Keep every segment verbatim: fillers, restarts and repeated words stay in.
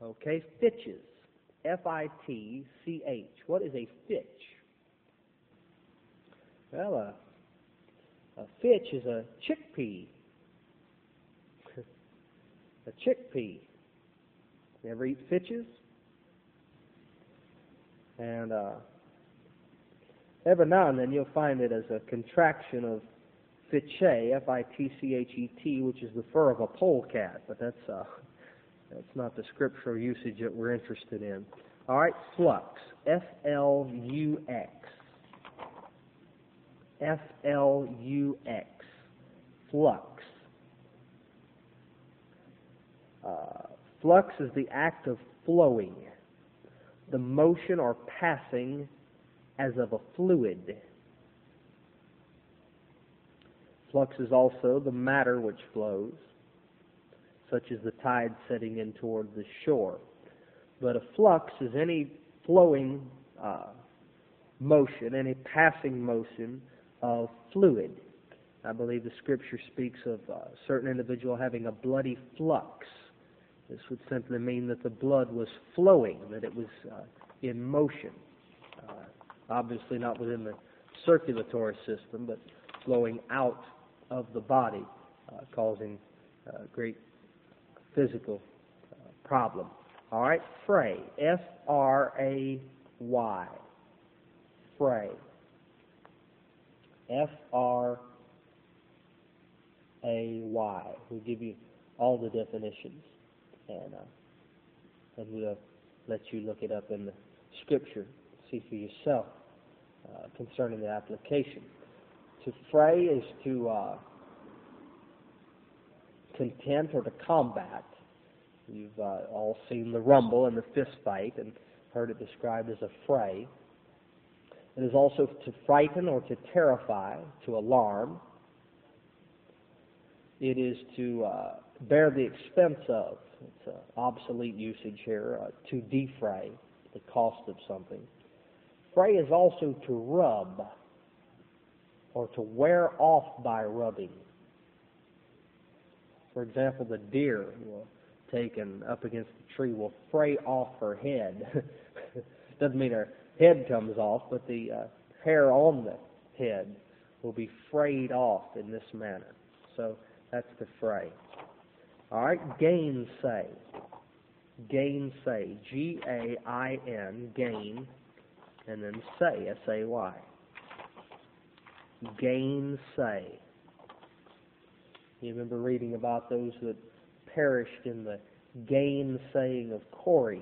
Okay, fitches. F I T C H. What is a fitch? Well, a, a fitch is a chickpea. A chickpea. You ever eat fitches? And uh, every now and then you'll find it as a contraction of fitche, F I T C H E T, which is the fur of a polecat, but that's uh, that's not the scriptural usage that we're interested in. All right, flux, F L U X. F L U X, flux. Uh, flux is the act of flowing, the motion or passing as of a fluid. Flux is also the matter which flows, such as the tide setting in toward the shore. But a flux is any flowing uh, motion, any passing motion of fluid. I believe the Scripture speaks of a certain individual having a bloody flux. This would simply mean that the blood was flowing, that it was uh, in motion. Uh, obviously not within the circulatory system, but flowing out of the body, uh, causing uh, great physical uh, problem. All right, fray, F R A Y, fray, F R A Y. We'll give you all the definitions, and uh, and we'll let you look it up in the Scripture, see for yourself uh, concerning the application. To fray is to uh, contend or to combat. You've uh, all seen the rumble and the fist fight and heard it described as a fray. It is also to frighten or to terrify, to alarm. It is to uh, bear the expense of. It's an obsolete usage here, uh, to defray, the cost of something. Fray is also to rub or to wear off by rubbing. For example, the deer will take and up against the tree will fray off her head. Doesn't mean her head comes off, but the uh, hair on the head will be frayed off in this manner. So that's the fray. All right, gainsay. Gainsay. G A I N, gain, and then say, S A Y. Gainsay. You remember reading about those that perished in the gainsaying of Corey.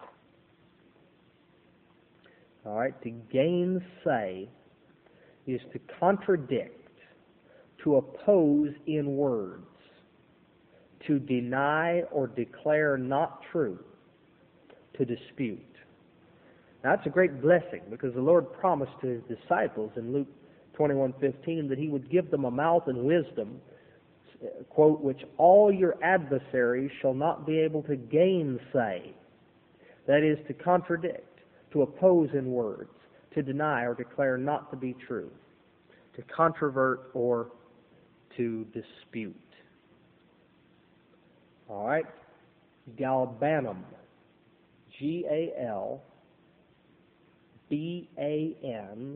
All right, to gainsay is to contradict, to oppose in words, to deny or declare not true, to dispute. Now, that's a great blessing because the Lord promised to His disciples in Luke twenty-one fifteen that He would give them a mouth and wisdom, quote, which all your adversaries shall not be able to gainsay. That is, to contradict, to oppose in words, to deny or declare not to be true, to controvert or to dispute. All right, galbanum, G A L B A N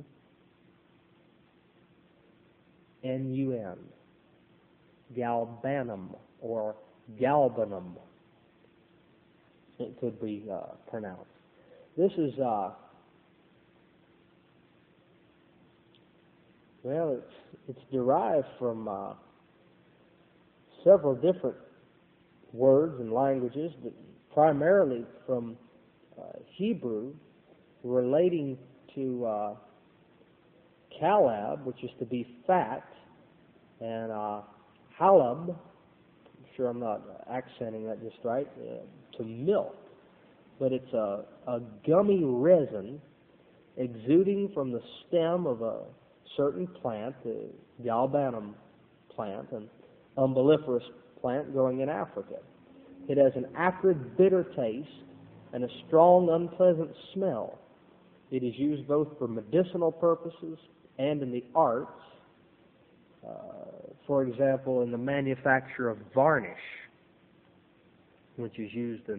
N U N, galbanum or galbanum, it could be uh, pronounced. This is, uh, well, it's, it's derived from uh, several different words and languages, but primarily from uh, Hebrew, relating to uh, kalab, which is to be fat, and uh, halab, I'm sure I'm not accenting that just right, uh, to milk. But it's a, a gummy resin exuding from the stem of a certain plant, the galbanum plant, an umbelliferous plant growing in Africa. It has an acrid, bitter taste and a strong, unpleasant smell. It is used both for medicinal purposes and in the arts. Uh, for example, in the manufacture of varnish, which is used in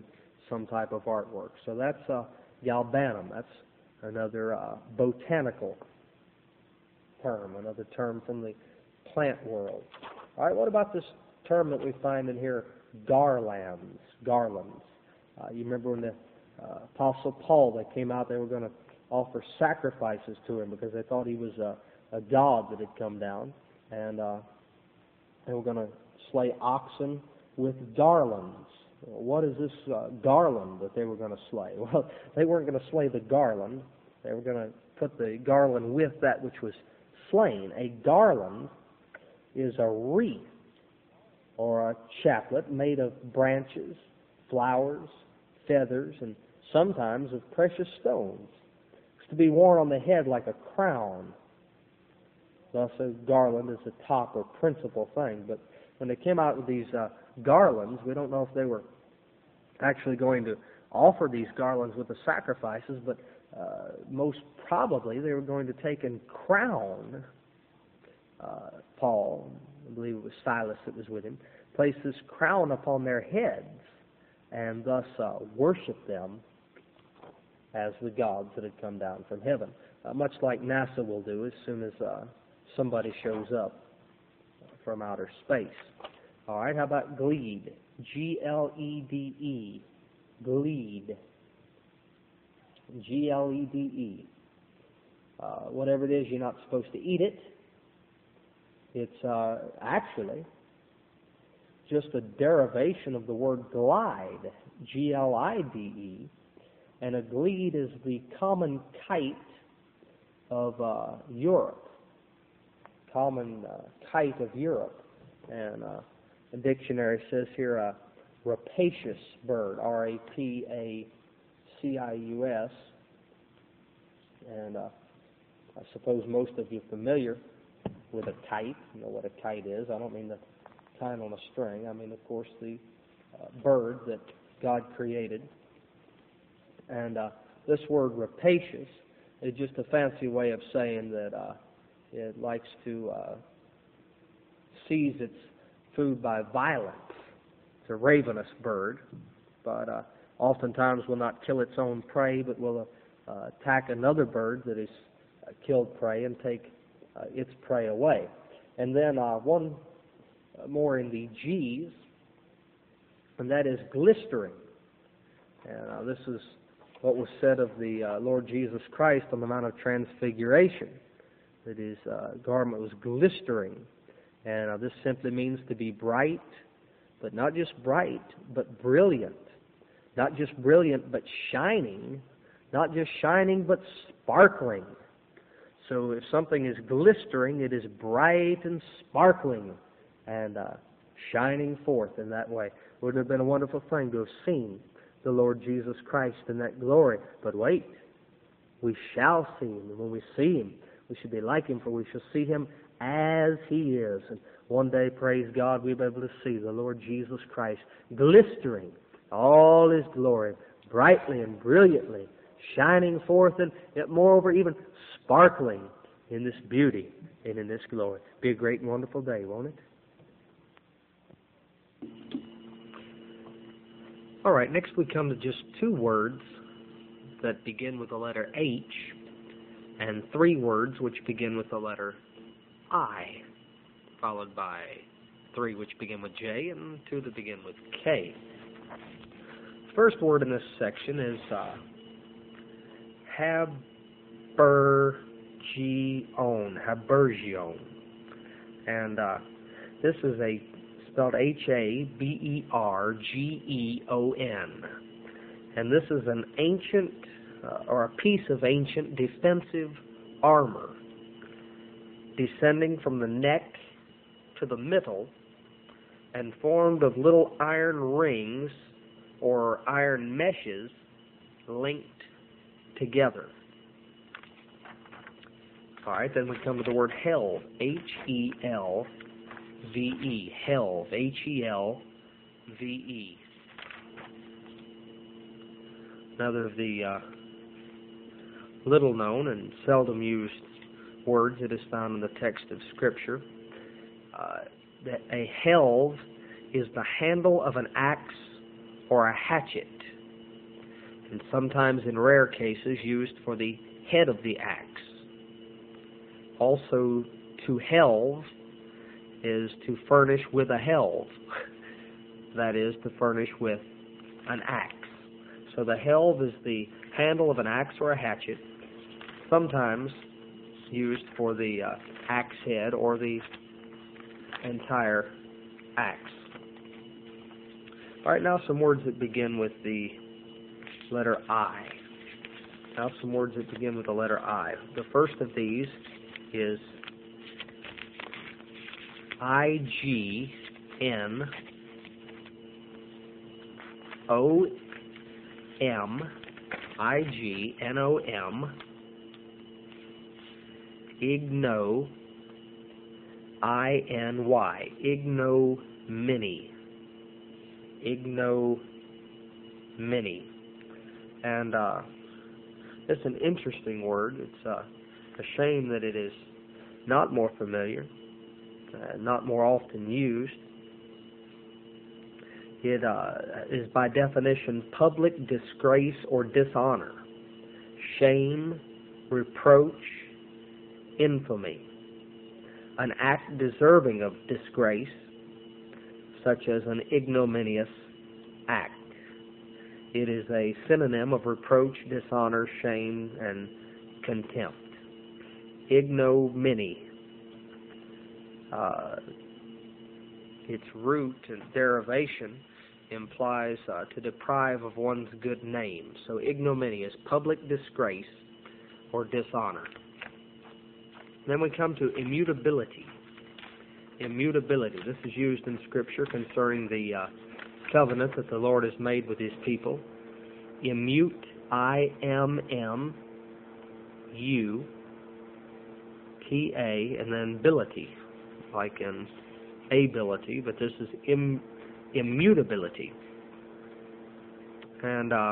some type of artwork. So that's uh, galbanum. That's another uh, botanical term, another term from the plant world. All right, what about this term that we find in here, garlands, garlands? Uh, you remember when the uh, Apostle Paul, they came out, they were going to offer sacrifices to him because they thought he was a, a god that had come down, and uh, they were going to slay oxen with garlands. What is this uh, garland that they were going to slay? Well, they weren't going to slay the garland. They were going to put the garland with that which was slain. A garland is a wreath or a chaplet made of branches, flowers, feathers, and sometimes of precious stones. It's to be worn on the head like a crown. Thus, a garland is the top or principal thing. But when they came out with these uh, garlands, we don't know if they were actually going to offer these garlands with the sacrifices, but uh, most probably they were going to take and crown uh, Paul, I believe it was Silas that was with him, place this crown upon their heads and thus uh, worship them as the gods that had come down from heaven, uh, much like NASA will do as soon as uh, somebody shows up from outer space. All right, how about glede? G L E D E. Glede. G L E D E. Uh, whatever it is, you're not supposed to eat it. It's uh, actually just a derivation of the word glide, G L I D E, and a glede is the common kite of uh, Europe, common uh, kite of Europe. And uh, the dictionary says here a rapacious bird, R A P A C I U S, and uh, I suppose most of you are familiar with a kite. You know what a kite is. I don't mean the kind on a string. I mean, of course, the uh, bird that God created. And uh, this word rapacious is just a fancy way of saying that uh, it likes to uh, seize its food by violence. It's a ravenous bird, but uh, oftentimes will not kill its own prey, but will uh, attack another bird that has uh, killed prey and take uh, its prey away. And then uh, one more in the G's, and that is glistering. And uh, this is what was said of the uh, Lord Jesus Christ on the Mount of Transfiguration, that his uh, garment was glistering. And uh, this simply means to be bright, but not just bright, but brilliant. Not just brilliant, but shining. Not just shining, but sparkling. So if something is glistering, it is bright and sparkling and uh, shining forth in that way. Wouldn't it have been a wonderful thing to have seen the Lord Jesus Christ in that glory? But wait, we shall see Him. And when we see Him, we should be like Him, for we shall see Him as He is. And one day, praise God, we'll be able to see the Lord Jesus Christ glistering all His glory, brightly and brilliantly, shining forth, and yet moreover even sparkling in this beauty and in this glory. Be a great and wonderful day, won't it? All right, next we come to just two words that begin with the letter H and three words which begin with the letter I, followed by three which begin with J and two that begin with K. First word in this section is uh, habergeon, habergeon. And uh, this is a spelled H A B E R G E O N. And this is an ancient, uh, or a piece of ancient defensive armor, descending from the neck to the middle and formed of little iron rings or iron meshes linked together. All right, then we come to the word helve, H E L V E, helve, H E L V E. Another of the uh, little known and seldom used words that is found in the text of Scripture. Uh, that a helve is the handle of an axe or a hatchet. and sometimes in rare cases used for the head of the axe. Also, to helve is to furnish with a helve, that is, to furnish with an axe. So the helve is the handle of an axe or a hatchet, sometimes used for the uh, axe head or the entire axe. All right, now some words that begin with the letter I. Now some words that begin with the letter I. The first of these is I G N O M I G N O M Igno I N Y ignominy ignominy and uh, it's an interesting word. It's uh, a shame that it is not more familiar, uh, not more often used. It uh, is by definition public disgrace or dishonor, shame, reproach, infamy, an act deserving of disgrace, such as an ignominious act. It is a synonym of reproach, dishonor, shame, and contempt. Ignominy. Uh, its root and derivation implies uh, to deprive of one's good name. So ignominy is public disgrace or dishonor. Then we come to immutability. Immutability. This is used in Scripture concerning the uh, covenant that the Lord has made with His people. Immute, I M M U T A, and then ability, like in ability, but this is im, immutability. And uh,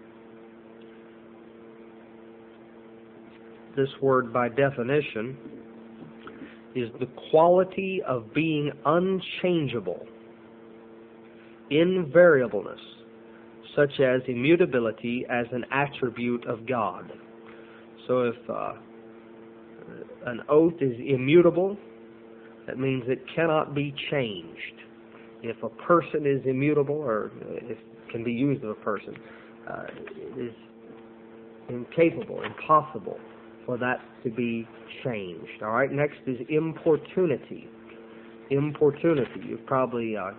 this word, by definition, is the quality of being unchangeable, invariableness, such as immutability as an attribute of God. So if uh, an oath is immutable, that means it cannot be changed. If a person is immutable, or it can be used of a person, uh, it is incapable, impossible for that to be changed. All right, next is importunity. Importunity. You've probably uh,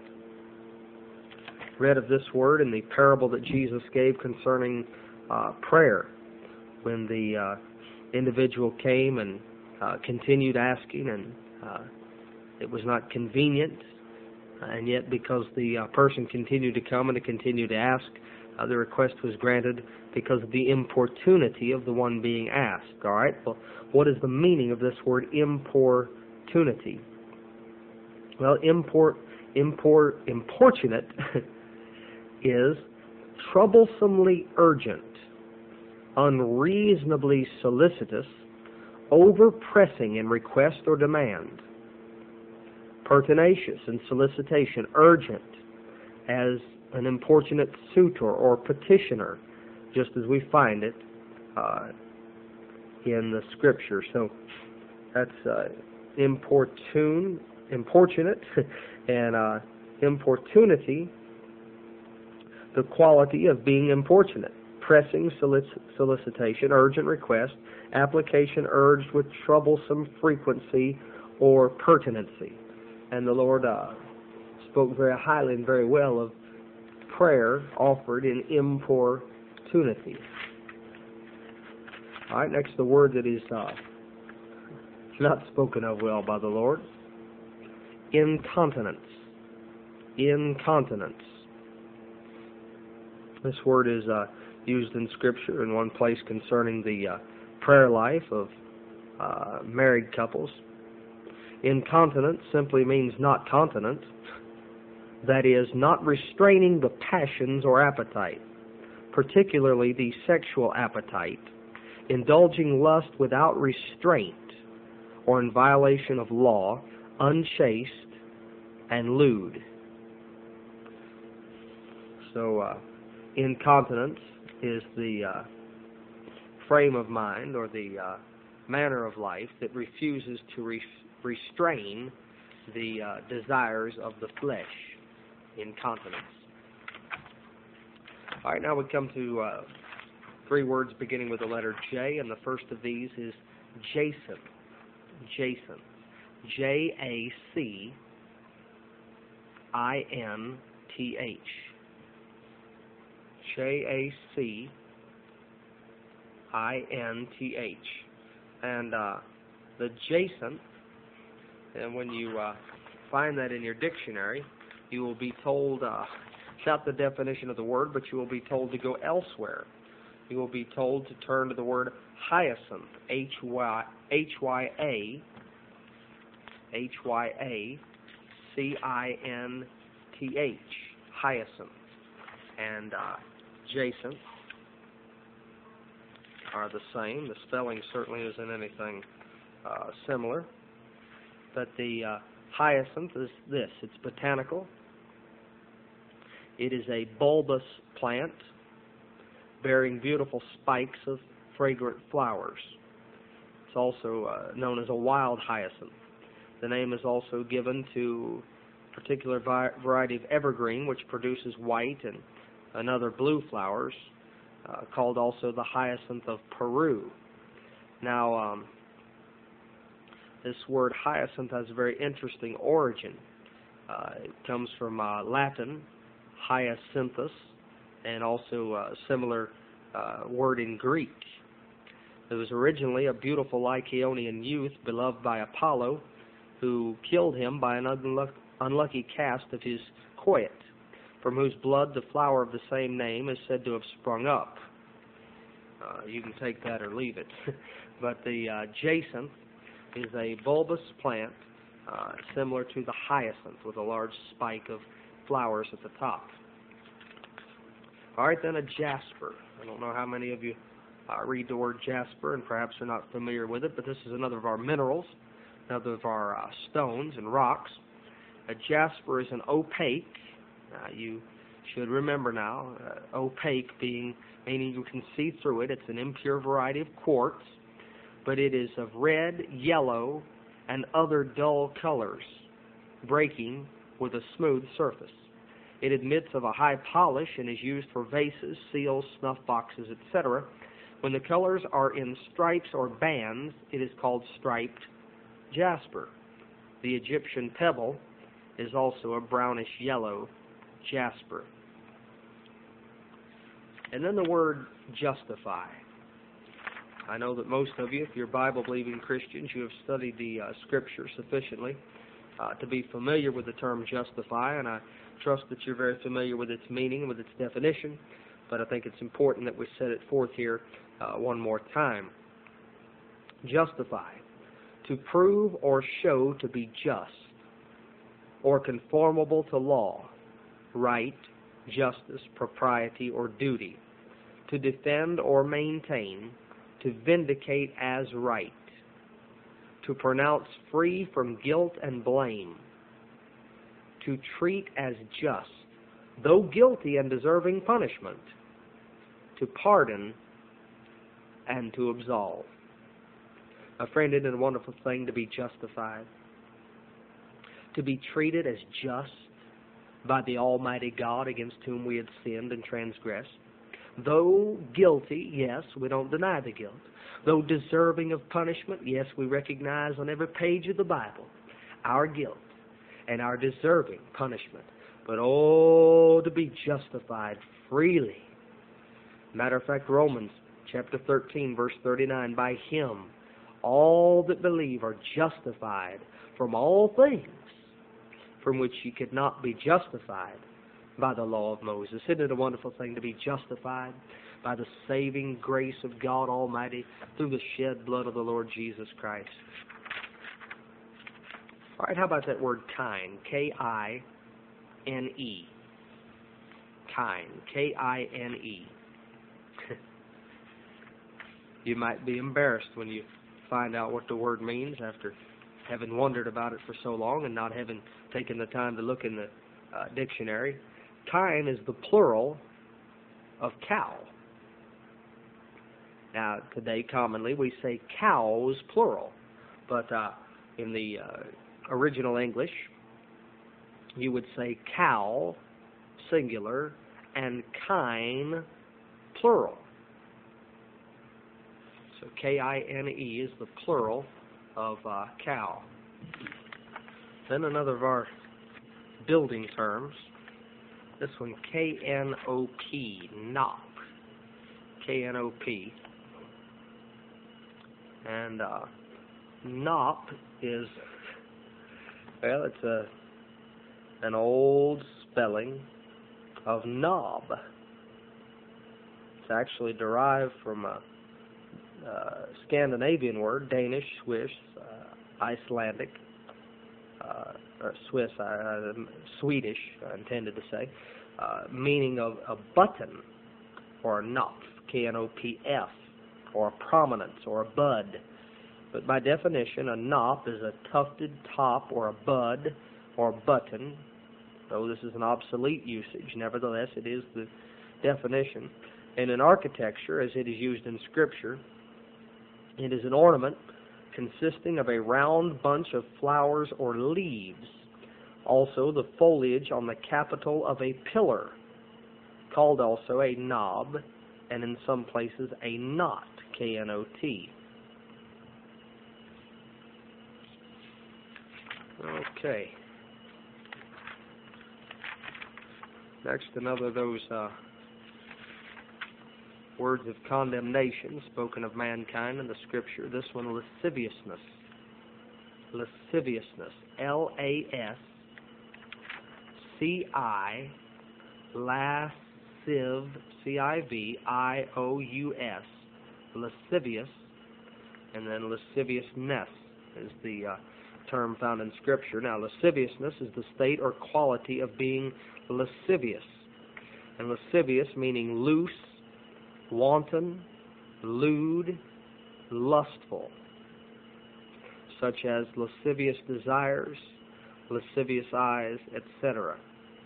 read of this word in the parable that Jesus gave concerning uh, prayer, when the uh, individual came and uh, continued asking, and uh, it was not convenient, and yet because the uh, person continued to come and to continue to ask, uh, the request was granted because of the importunity of the one being asked. All right. Well, what is the meaning of this word importunity? Well, import, import, importunate is troublesomely urgent, unreasonably solicitous, over-pressing in request or demand, pertinacious in solicitation, urgent, as an importunate suitor or petitioner, just as we find it uh, in the Scripture. So that's uh, importune, importunate, and uh, importunity, the quality of being importunate. Pressing solic- solicitation, urgent request, application urged with troublesome frequency or pertinency. And the Lord uh, spoke very highly and very well of prayer offered in importunity. All right, next the word that is uh, not spoken of well by the Lord, incontinence. Incontinence. This word is uh, used in Scripture in one place concerning the uh, prayer life of uh, married couples. Incontinence simply means not continent, that is, not restraining the passions or appetite, particularly the sexual appetite, indulging lust without restraint or in violation of law, unchaste, and lewd. So, uh, incontinence is the uh, frame of mind or the uh, manner of life that refuses to re restrain the uh, desires of the flesh, incontinence. All right, now we come to uh, three words beginning with the letter J, and the first of these is Jason. Jason. J A C I N T H. J A C I N T H. And uh, the Jason, and when you uh, find that in your dictionary, you will be told, uh, it's not the definition of the word, but you will be told to go elsewhere. You will be told to turn to the word hyacinth, H Y A, H Y A C I N T H, hyacinth, and uh, Jason are the same. The spelling certainly isn't anything uh, similar, but the uh, hyacinth is this. It's botanical. It is a bulbous plant bearing beautiful spikes of fragrant flowers. It's also uh, known as a wild hyacinth. The name is also given to a particular variety of evergreen, which produces white and another blue flowers, uh, called also the hyacinth of Peru. Now, um, this word hyacinth has a very interesting origin. Uh, it comes from uh, Latin, hyacinthus, and also a similar uh, word in Greek. It was originally a beautiful Lycaonian youth beloved by Apollo, who killed him by an unluck unlucky cast of his quoit, from whose blood the flower of the same name is said to have sprung up. Uh, you can take that or leave it. But the uh, jacinth is a bulbous plant uh, similar to the hyacinth, with a large spike of flowers at the top. All right, then a jasper. I don't know how many of you uh, read the word jasper and perhaps are not familiar with it, but this is another of our minerals, another of our uh, stones and rocks. A jasper is an opaque, uh, you should remember now, uh, opaque being, meaning you can see through it. It's an impure variety of quartz, but it is of red, yellow, and other dull colors, breaking with a smooth surface. It admits of a high polish and is used for vases, seals, snuff boxes, et cetera. When the colors are in stripes or bands, it is called striped jasper. The Egyptian pebble is also a brownish yellow jasper. And then the word justify. I know that most of you, if you're Bible-believing Christians, you have studied the uh, Scripture sufficiently uh, to be familiar with the term justify, and I trust that you're very familiar with its meaning, with its definition, but I think it's important that we set it forth here uh, one more time. Justify, to prove or show to be just, or conformable to law, right, justice, propriety, or duty, to defend or maintain, to vindicate as right, to pronounce free from guilt and blame, to treat as just, though guilty and deserving punishment, to pardon and to absolve. A friend, isn't it a wonderful thing to be justified? To be treated as just by the Almighty God against whom we had sinned and transgressed. Though guilty, yes, we don't deny the guilt. Though deserving of punishment, yes, we recognize on every page of the Bible our guilt and our deserving punishment. But oh, to be justified freely. Matter of fact, Romans chapter thirteen, verse thirty-nine, by Him all that believe are justified from all things from which ye could not be justified by the law of Moses. Isn't it a wonderful thing to be justified by the saving grace of God Almighty through the shed blood of the Lord Jesus Christ? All right, how about that word kind? K I N E. Kind. K I N E. You might be embarrassed when you find out what the word means after having wondered about it for so long and not having taken the time to look in the uh, dictionary. Kine is the plural of cow. Now, today, commonly, we say cows, plural. But uh, in the uh, original English, you would say cow, singular, and kine, plural. So K I N E is the plural of uh, cow. Then another of our building terms, this one, K N O P, knop. K N O P. And uh, knop is, well, it's a an old spelling of knob. It's actually derived from a uh, Scandinavian word, Danish, Swiss, uh, Icelandic, uh, or Swiss, uh, Swedish, I intended to say, uh, meaning of a button, or a knopf, K N O P F, or a prominence, or a bud. But by definition, a knop is a tufted top, or a bud, or button. Though this is an obsolete usage, nevertheless, it is the definition. And in architecture, as it is used in Scripture, it is an ornament consisting of a round bunch of flowers or leaves. Also, the foliage on the capital of a pillar, called also a knob, and in some places a knot, K N O T. Okay. Next, another of those uh, words of condemnation spoken of mankind in the Scripture. This one, lasciviousness. Lasciviousness. L A S C I, lasciv, C I V I O U S, lascivious, and then lasciviousness is the uh, term found in Scripture. Now, lasciviousness is the state or quality of being lascivious. And lascivious meaning loose, wanton, lewd, lustful, such as lascivious desires, lascivious eyes, et cetera.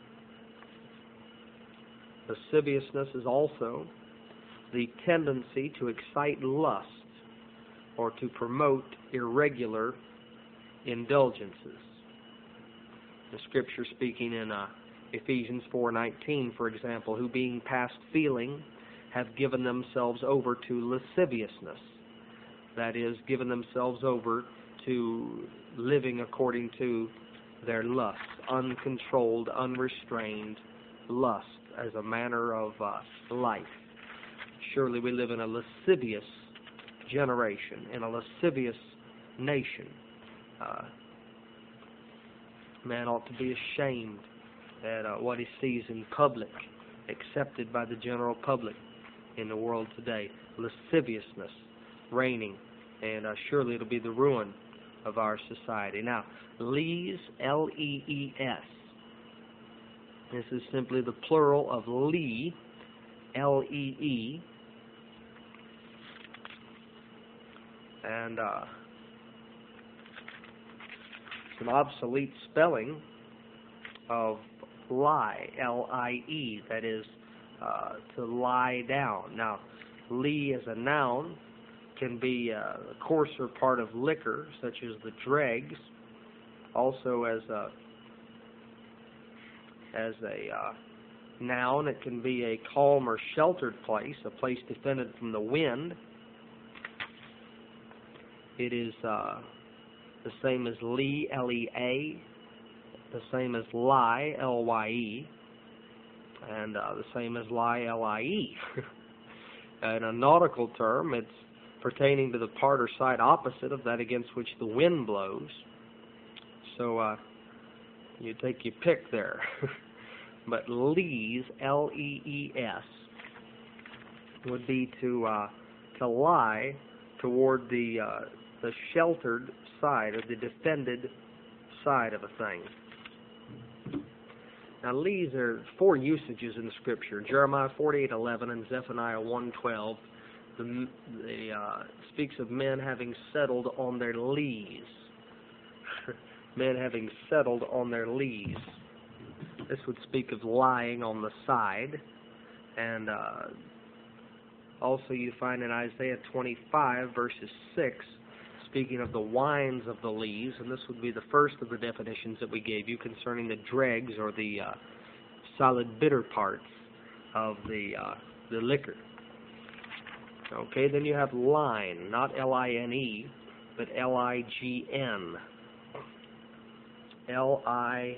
Lasciviousness is also the tendency to excite lust or to promote irregular indulgences. The Scripture speaking in uh, Ephesians four nineteen, for example, who being past feeling have given themselves over to lasciviousness. That is, given themselves over to living according to their lust, uncontrolled, unrestrained lust as a manner of uh, life. Surely we live in a lascivious generation, in a lascivious nation. Uh, man ought to be ashamed at uh, what he sees in public, accepted by the general public in the world today. Lasciviousness reigning, and uh, surely it'll be the ruin of our society. Now, lees, L E E S. This is simply the plural of lee, L E E. And uh, it's an obsolete spelling of lie, L I E, that is, uh, to lie down. Now, lee as a noun can be a coarser part of liquor, such as the dregs, also as a as a uh, noun. It can be a calm or sheltered place, a place defended from the wind. It is uh, the same as lee, L E A, the same as lie, L Y E, and uh, the same as lie, L I E. In a nautical term, it's pertaining to the part or side opposite of that against which the wind blows. So uh, you take your pick there. But lees, L E E S, would be to uh, to lie toward the uh, the sheltered side, or the defended side of a thing. Now, lees are four usages in the Scripture: Jeremiah forty-eight eleven and Zephaniah one twelve. The, the uh, speaks of men having settled on their lees. Men having settled on their lees. This would speak of lying on the side, and uh, Also, you find in Isaiah twenty-five, verses six, speaking of the wines of the lees, and this would be the first of the definitions that we gave you concerning the dregs or the uh, solid bitter parts of the uh, the liquor. Okay, then you have line, not L I N E, but L I G N. L I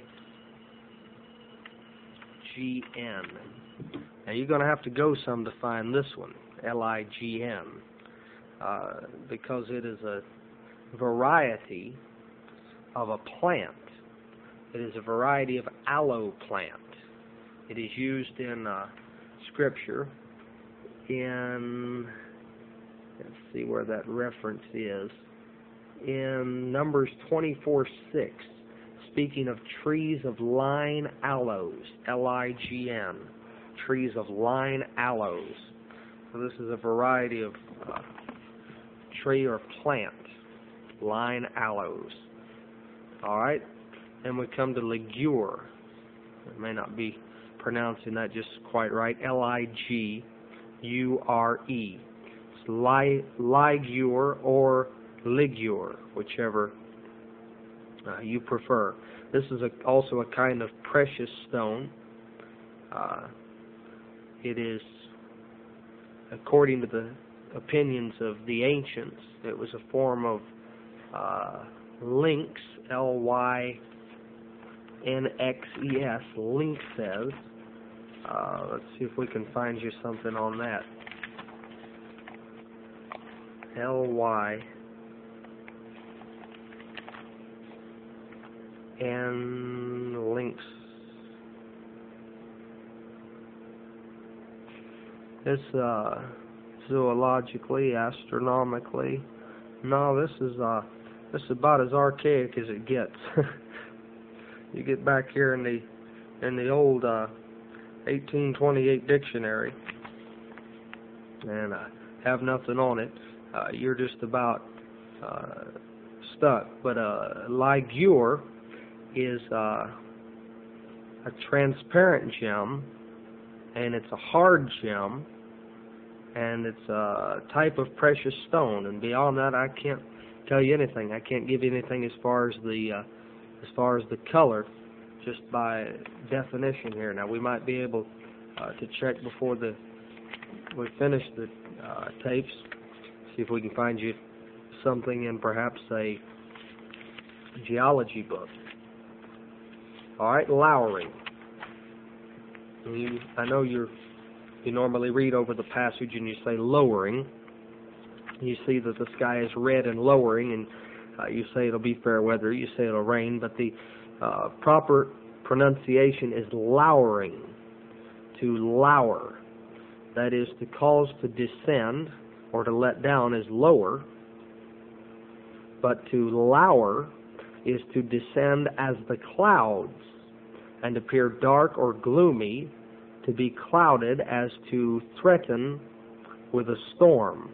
G N. Now you're going to have to go some to find this one, L I G N, uh, because it is a variety of a plant. It is a variety of aloe plant. It is used in uh, Scripture in, let's see where that reference is, in Numbers twenty-four six, speaking of trees of line aloes, L I G N, trees of line aloes. So this is a variety of uh, tree or plant, line aloes. All right, then we come to ligure. I may not be pronouncing that just quite right. L I G U R E. It's li ligure or ligure, whichever uh, you prefer. This is a, also a kind of precious stone. Uh, it is, according to the opinions of the ancients, it was a form of uh, lynx, L Y N X E S, lynx says. Uh, let's see if we can find you something on that. L Y N lynx. It's uh, zoologically, astronomically. No, this is uh, this is about as archaic as it gets. You get back here in the in the old uh, eighteen twenty-eight dictionary and uh, have nothing on it. Uh, you're just about uh, stuck. But uh, ligure is uh, a transparent gem, and it's a hard gem, and it's a type of precious stone. And beyond that, I can't tell you anything. I can't give you anything as far as the uh, as far as the color, just by definition here. Now we might be able uh, to check before the we finish the uh, tapes, see if we can find you something in perhaps a geology book. All right, lowering. You, I know you're you normally read over the passage and you say lowering. You see that the sky is red and lowering, and uh, you say it'll be fair weather. You say it'll rain, but the uh, proper pronunciation is lowering. To lower, that is to cause to descend or to let down, is lower. But to lower is to descend as the clouds and appear dark or gloomy, to be clouded as to threaten with a storm.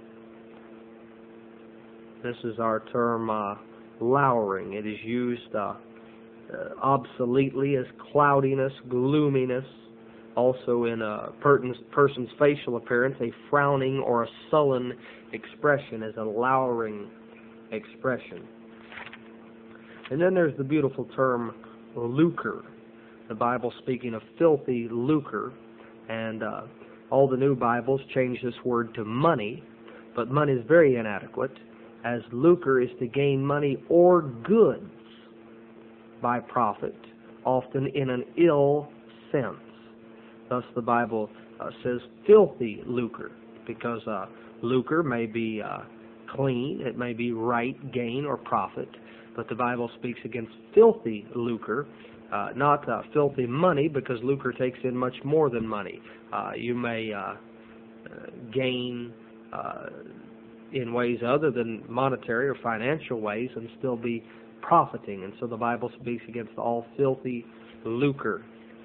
This is our term uh, lowering. It is used uh, uh, obsoletely as cloudiness, gloominess. Also in a person's facial appearance, a frowning or a sullen expression is a lowering expression. And then there's the beautiful term lucre. The Bible speaking of filthy lucre, and uh, all the new Bibles change this word to money, but money is very inadequate, as lucre is to gain money or goods by profit, often in an ill sense. Thus the Bible uh, says filthy lucre, because uh, lucre may be uh, clean, it may be right gain or profit, but the Bible speaks against filthy lucre, uh, not uh, filthy money, because lucre takes in much more than money. Uh, you may uh, uh, gain uh, in ways other than monetary or financial ways and still be profiting, and so the Bible speaks against all filthy lucre.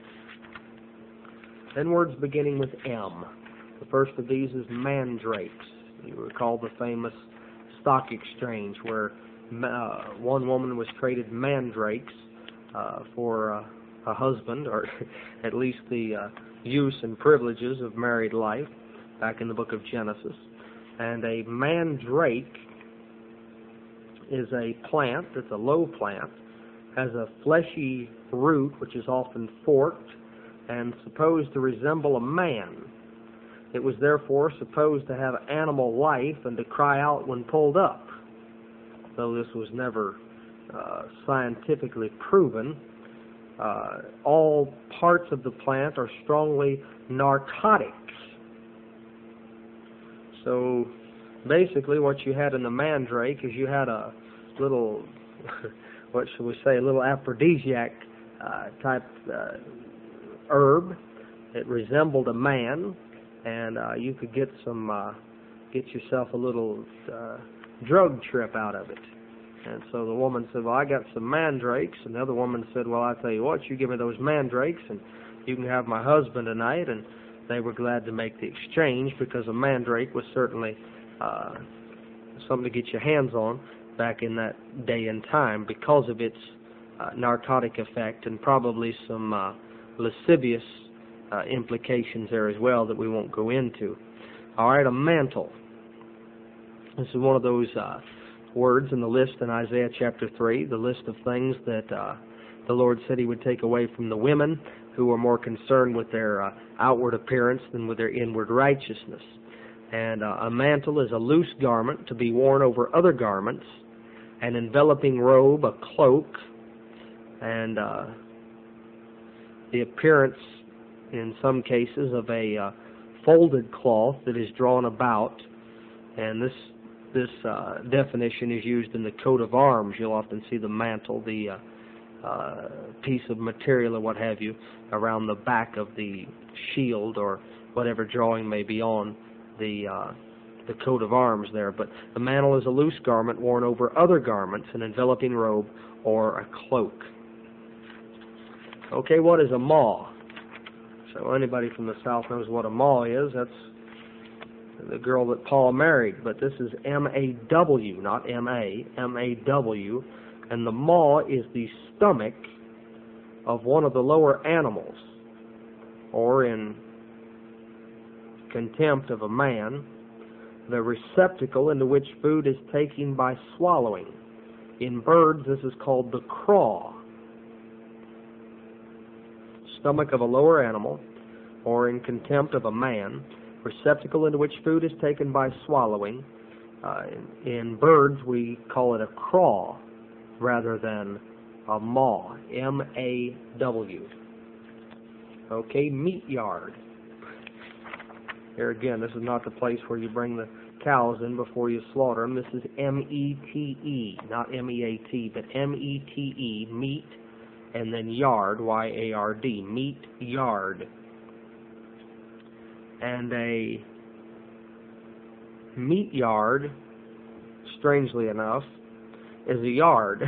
Then words beginning with M. The first of these is mandrakes. You recall the famous stock exchange where uh, one woman was traded mandrakes uh, for uh, a husband, or at least the uh, use and privileges of married life. back in the book of Genesis. And a mandrake is a plant, it's a low plant, has a fleshy root which is often forked and supposed to resemble a man. It was therefore supposed to have animal life and to cry out when pulled up. Though this was never uh, scientifically proven, uh, all parts of the plant are strongly narcotics. So basically what you had in the mandrake is you had a little, what should we say, a little aphrodisiac uh, type uh, herb. It resembled a man, and uh, you could get some, uh, get yourself a little uh, drug trip out of it. And so the woman said, well, I got some mandrakes. And the other woman said, well, I tell you what, you give me those mandrakes and you can have my husband tonight. And they were glad to make the exchange, because a mandrake was certainly uh, something to get your hands on back in that day and time, because of its uh, narcotic effect and probably some uh, lascivious uh, implications there as well that we won't go into. All right, a mantle. This is one of those uh, words in the list in Isaiah chapter three, the list of things that uh, the Lord said He would take away from the women who are more concerned with their uh, outward appearance than with their inward righteousness. And uh, a mantle is a loose garment to be worn over other garments, an enveloping robe, a cloak, and uh, the appearance, in some cases, of a uh, folded cloth that is drawn about. And this this uh, definition is used in the coat of arms. You'll often see the mantle, the uh, Uh, piece of material or what have you, around the back of the shield or whatever drawing may be on the uh, the coat of arms there. But the mantle is a loose garment worn over other garments, an enveloping robe or a cloak. Okay, what is a maw? So anybody from the South knows what a maw is. That's the girl that Paul married. But this is M A W, not M A, M A W. And the maw is the stomach of one of the lower animals, or in contempt of a man, the receptacle into which food is taken by swallowing. In birds, this is called the craw. Stomach of a lower animal, or in contempt of a man, receptacle into which food is taken by swallowing. Uh, in, in birds, we call it a craw, rather than a maw, M A W. Okay, meat yard. Here again, this is not the place where you bring the cows in before you slaughter them. This is M E T E, not M E A T, but M E T E, meat, and then yard, Y A R D, meat yard. And a meat yard, strangely enough, is a yard.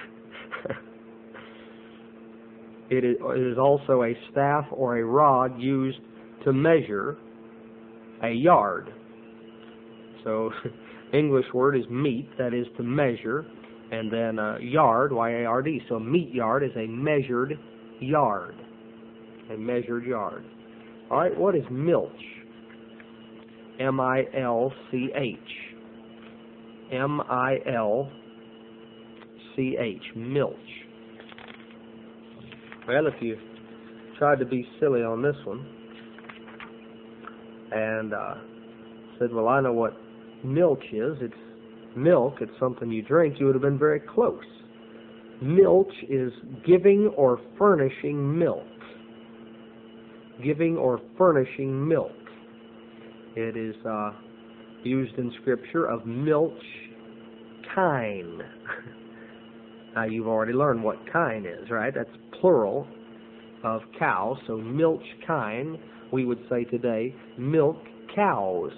It is, it is also a staff or a rod used to measure a yard. So, English word is meat, that is to measure, and then uh, yard, Y A R D. So, a meat yard is a measured yard. A measured yard. All right, what is milch? M I L C H. M I L C H, milch. Well, if you tried to be silly on this one and uh, said, well, I know what milk is, it's milk, it's something you drink, you would have been very close. Milch is giving or furnishing milk. Giving or furnishing milk. It is uh, used in Scripture of milch kine. Now, you've already learned what kine is, right? That's plural of cow. So milch kine, we would say today, milk cows.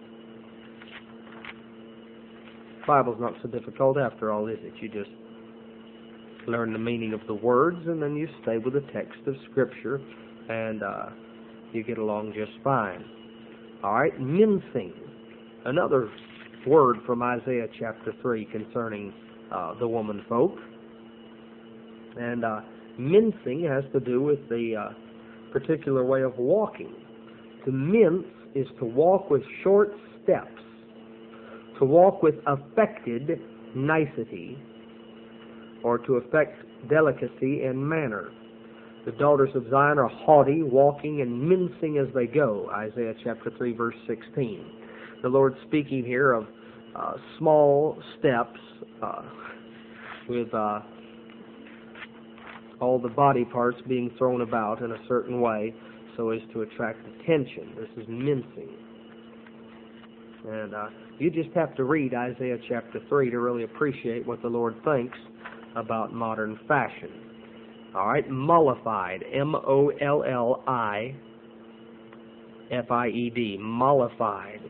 The Bible's not so difficult after all, is it? You just learn the meaning of the words, and then you stay with the text of Scripture, and uh, you get along just fine. All right, mincing, another word from Isaiah chapter three concerning uh, the woman folk. And uh, mincing has to do with the uh, particular way of walking. To mince is to walk with short steps, to walk with affected nicety, or to affect delicacy in manner. The daughters of Zion are haughty, walking and mincing as they go, Isaiah chapter three, verse sixteen. The Lord speaking here of uh, small steps uh, with uh, all the body parts being thrown about in a certain way so as to attract attention. This is mincing. And uh, you just have to read Isaiah chapter three to really appreciate what the Lord thinks about modern fashion. All right, mollified, M O L L I F I E D, mollified.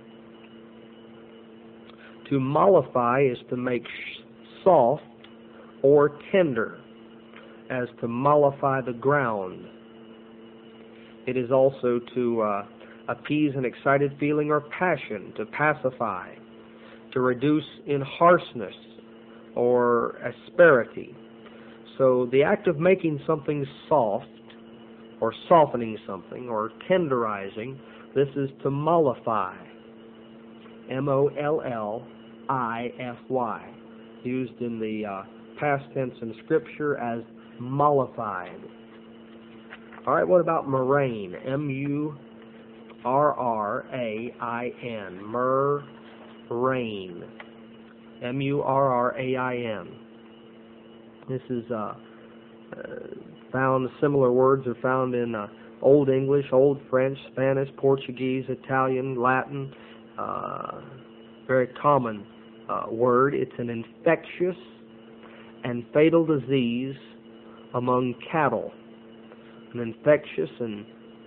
To mollify is to make soft or tender, as to mollify the ground. It is also to uh, appease an excited feeling or passion, to pacify, to reduce in harshness or asperity. So the act of making something soft, or softening something, or tenderizing, this is to mollify. M O L L I F Y, used in the uh, past tense in Scripture as mollified. All right, what about murrain? M U R R A I N, murrain. M U R R A I N. This is uh, uh, found, similar words are found in uh, Old English, Old French, Spanish, Portuguese, Italian, Latin. Uh, very common uh, word. It's an infectious and fatal disease among cattle. An infectious and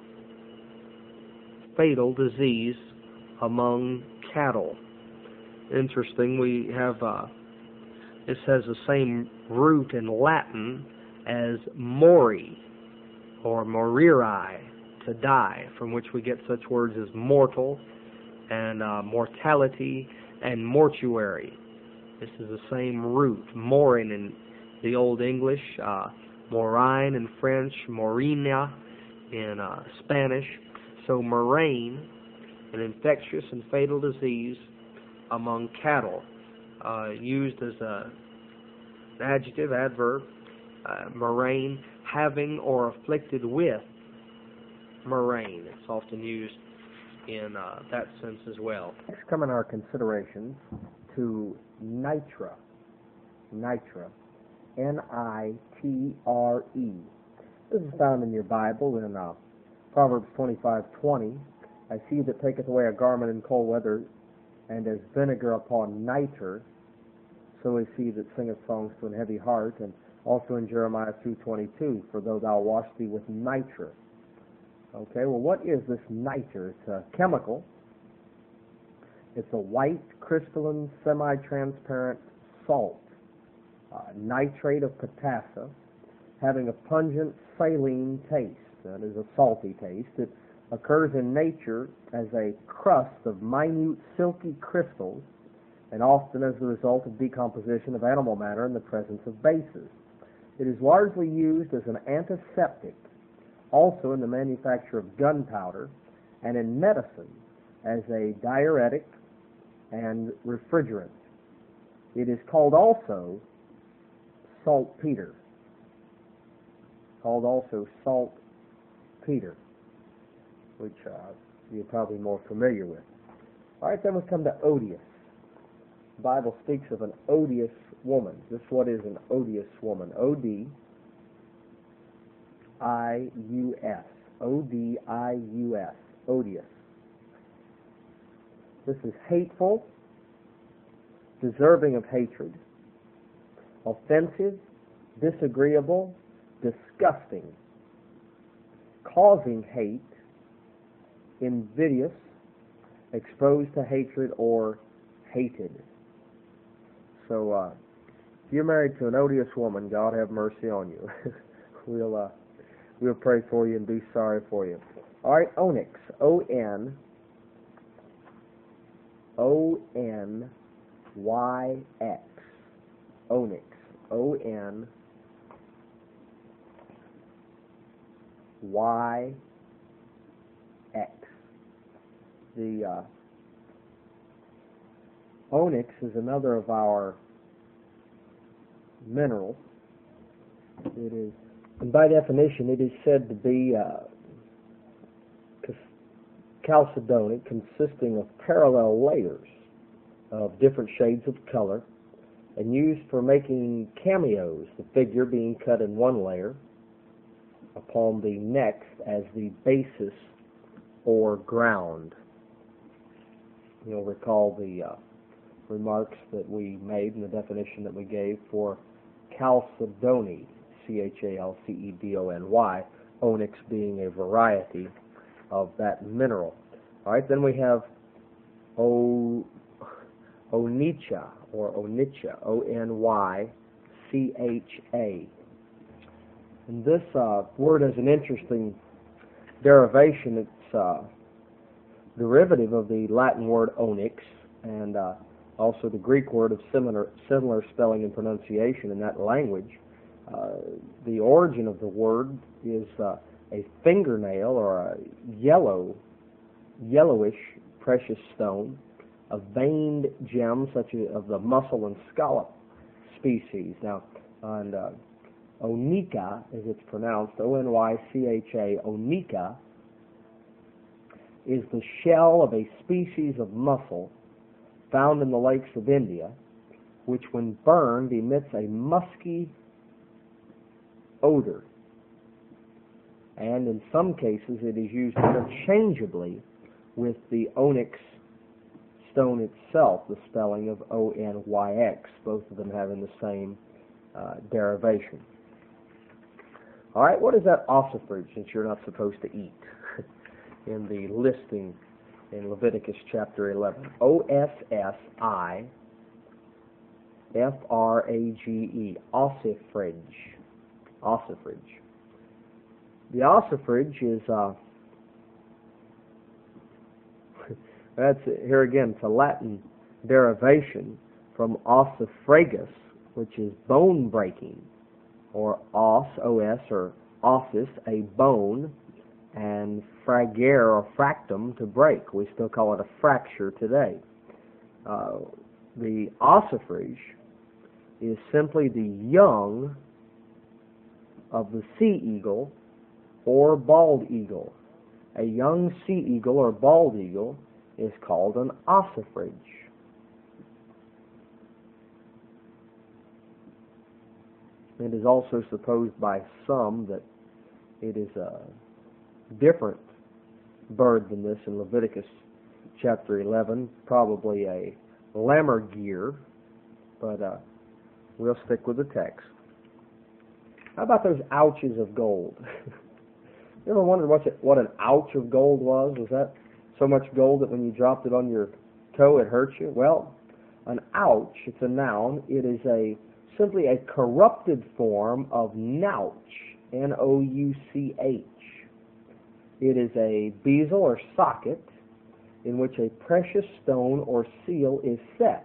fatal disease among cattle. Interesting, we have, uh, this has the same root in Latin as mori, or moriri, to die, from which we get such words as mortal, and uh, mortality, and mortuary. This is the same root, morin in the Old English, uh, morine in French, morina in uh, Spanish. So murrain, an infectious and fatal disease among cattle, uh, used as a, an adjective, adverb, uh, murrain, having or afflicted with murrain. It's often used in uh, that sense as well. Next come in our considerations to nitra. Nitra. N I T R E. This is found in your Bible in uh, Proverbs twenty-five twenty. I see that taketh away a garment in cold weather, and as vinegar upon nitre, so is he that singeth songs to an heavy heart. And also in Jeremiah two twenty-two, for though thou wash thee with nitre. Okay, well, what is this nitre? It's a chemical. It's a white, crystalline, semi-transparent salt, uh, nitrate of potassium, having a pungent, saline taste. That is a salty taste. It occurs in nature as a crust of minute, silky crystals, and often as the result of decomposition of animal matter in the presence of bases. It is largely used as an antiseptic, also in the manufacture of gunpowder, and in medicine as a diuretic and refrigerant. It is called also saltpeter. Called also saltpeter, which uh, you're probably more familiar with. All right, then we come to odious. The Bible speaks of an odious woman. This what is an odious woman. O D I U S. O D I U S. Odious. This is hateful, deserving of hatred, offensive, disagreeable, disgusting, causing hate, invidious, exposed to hatred, or hated. So, uh, if you're married to an odious woman, God have mercy on you. we'll, uh, we'll pray for you and be sorry for you. All right, onyx, O N, O N Y X, onyx, O N Y X. the uh, onyx is another of our minerals. It is, and by definition, it is said to be uh, chalcedonic, consisting of parallel layers of different shades of color, and used for making cameos, the figure being cut in one layer upon the next as the basis or ground. You'll recall the uh, remarks that we made and the definition that we gave for chalcedony, C H A L C E D O N Y, onyx being a variety of that mineral. All right, then we have o, onycha, or onycha, O N Y C H A. And this uh, word has an interesting derivation. It's uh, derivative of the Latin word onyx, and uh, also the Greek word of similar, similar spelling and pronunciation in that language. Uh, the origin of the word is uh, a fingernail or a yellow, yellowish precious stone, a veined gem such as of the mussel and scallop species. Now, and uh, onycha, as it's pronounced, O N Y C H A, onycha, is the shell of a species of mussel found in the lakes of India, which when burned emits a musky odor. And in some cases it is used interchangeably with the onyx stone itself, the spelling of O N Y X, both of them having the same uh, derivation. All right, what is that ossifrage, since you're not supposed to eat in the listing in Leviticus chapter eleven? O S S I F R A G E, ossifrage. Ossifrage. The ossifrage is, uh, that's, here again, it's a Latin derivation from ossifragus, which is bone breaking, or os, O-S, or ossis, a bone, and fragere or fractum, to break. We still call it a fracture today. Uh, the ossifrage is simply the young of the sea eagle or bald eagle. A young sea eagle or bald eagle is called an ossifrage. It is also supposed by some that it is a different bird than this in Leviticus chapter eleven, probably a lammergeier, but uh, we'll stick with the text. How about those ouches of gold? You ever wondered what, what an ouch of gold was? Was that so much gold that when you dropped it on your toe it hurt you? Well, an ouch, it's a noun. It is a simply a corrupted form of nouch, N O U C H. It is a bezel or socket in which a precious stone or seal is set.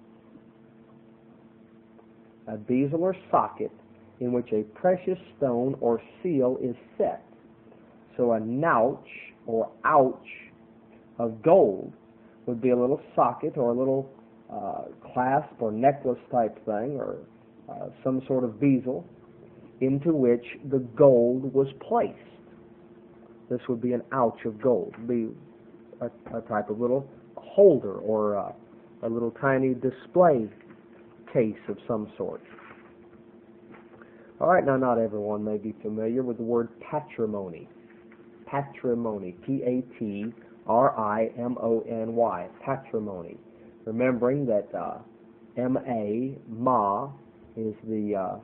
A bezel or socket in which a precious stone or seal is set. So a nouch or ouch of gold would be a little socket or a little uh, clasp or necklace type thing, or uh, some sort of bezel into which the gold was placed. This would be an ouch of gold. It would be a, a type of little holder or uh, a little tiny display case of some sort. All right, now not everyone may be familiar with the word patrimony. Patrimony, P A T R I M O N Y, patrimony. Remembering that uh, M A, ma, is the uh,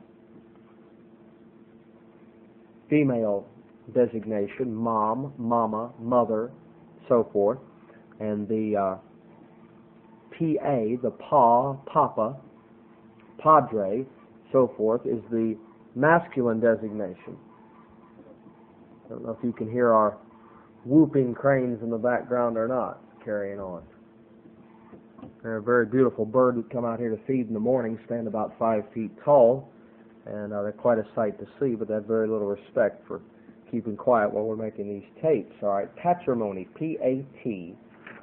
female designation, mom, mama, mother, so forth, and the uh, P A, the pa, papa, padre, so forth, is the masculine designation. I don't know if you can hear our whooping cranes in the background or not, carrying on. They're a very beautiful bird that come out here to feed in the morning, stand about five feet tall, and uh, they're quite a sight to see, but they have very little respect for keeping quiet while we're making these tapes. All right, patrimony, P A T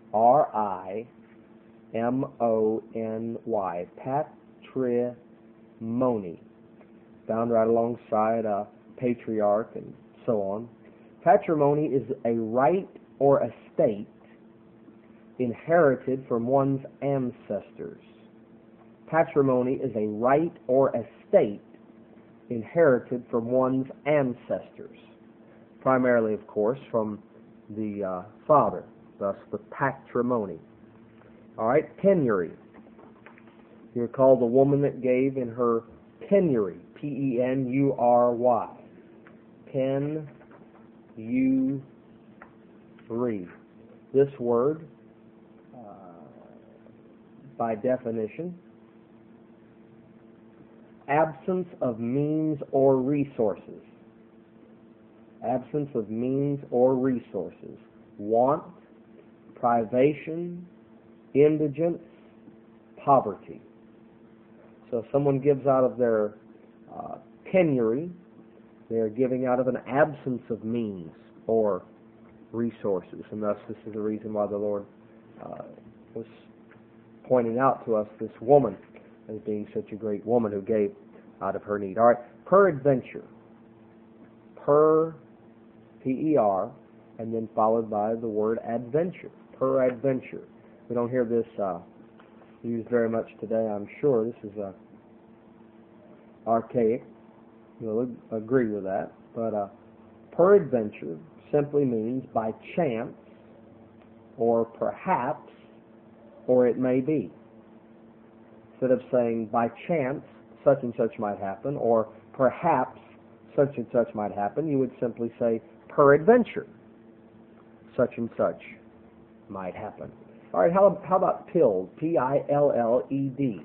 R I M O N Y, patrimony, found right alongside a patriarch and so on. Patrimony is a right or estate inherited from one's ancestors. Patrimony is a right or estate inherited from one's ancestors, primarily, of course, from the uh, father, thus the patrimony. All right, penury. You're called the woman that gave in her penury, P E N U R Y. Pen, U, re. This word, uh, by definition, absence of means or resources. Absence of means or resources. Want, privation, indigence, poverty. So if someone gives out of their uh, penury, they're giving out of an absence of means or resources. And thus this is the reason why the Lord uh, was pointing out to us this woman as being such a great woman who gave out of her need. All right, peradventure. Per, P E R, and then followed by the word adventure. Peradventure. We don't hear this uh, used very much today, I'm sure. This is uh, archaic. You'll agree with that. But uh, peradventure simply means by chance, or perhaps, or it may be. Instead of saying by chance such and such might happen, or perhaps such and such might happen, you would simply say peradventure such and such might happen. All right, how, how about pilled? P I L L E D.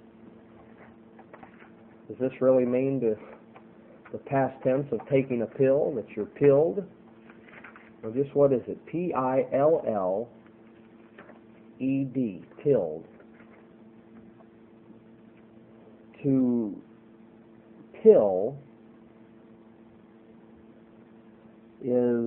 Does this really mean the, the past tense of taking a pill, that you're pilled? Or just what is it? P I L L E D, pilled. To pill is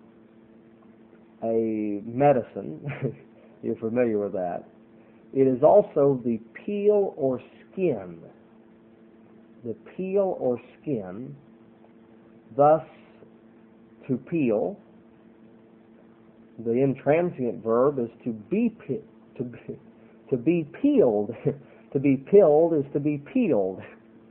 a medicine. You're familiar with that. It is also the peel or skin. The peel or skin. Thus, to peel, the intransient verb is to be to be, to be peeled. To be pilled is to be peeled.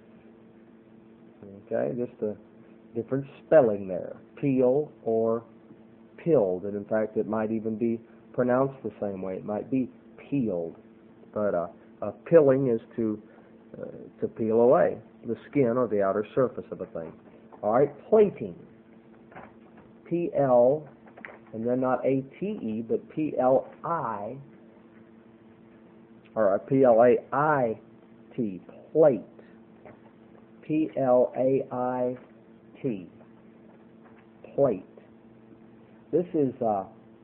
Okay, just a different spelling there. Peel or pilled. And in fact, it might even be pronounced the same way. It might be peeled. But uh, uh, pilling is to uh, to peel away the skin or the outer surface of a thing. All right, plating. P L, and then not A T E, but P L I, or P L A I T, plate. P L A I T, plate. This is uh,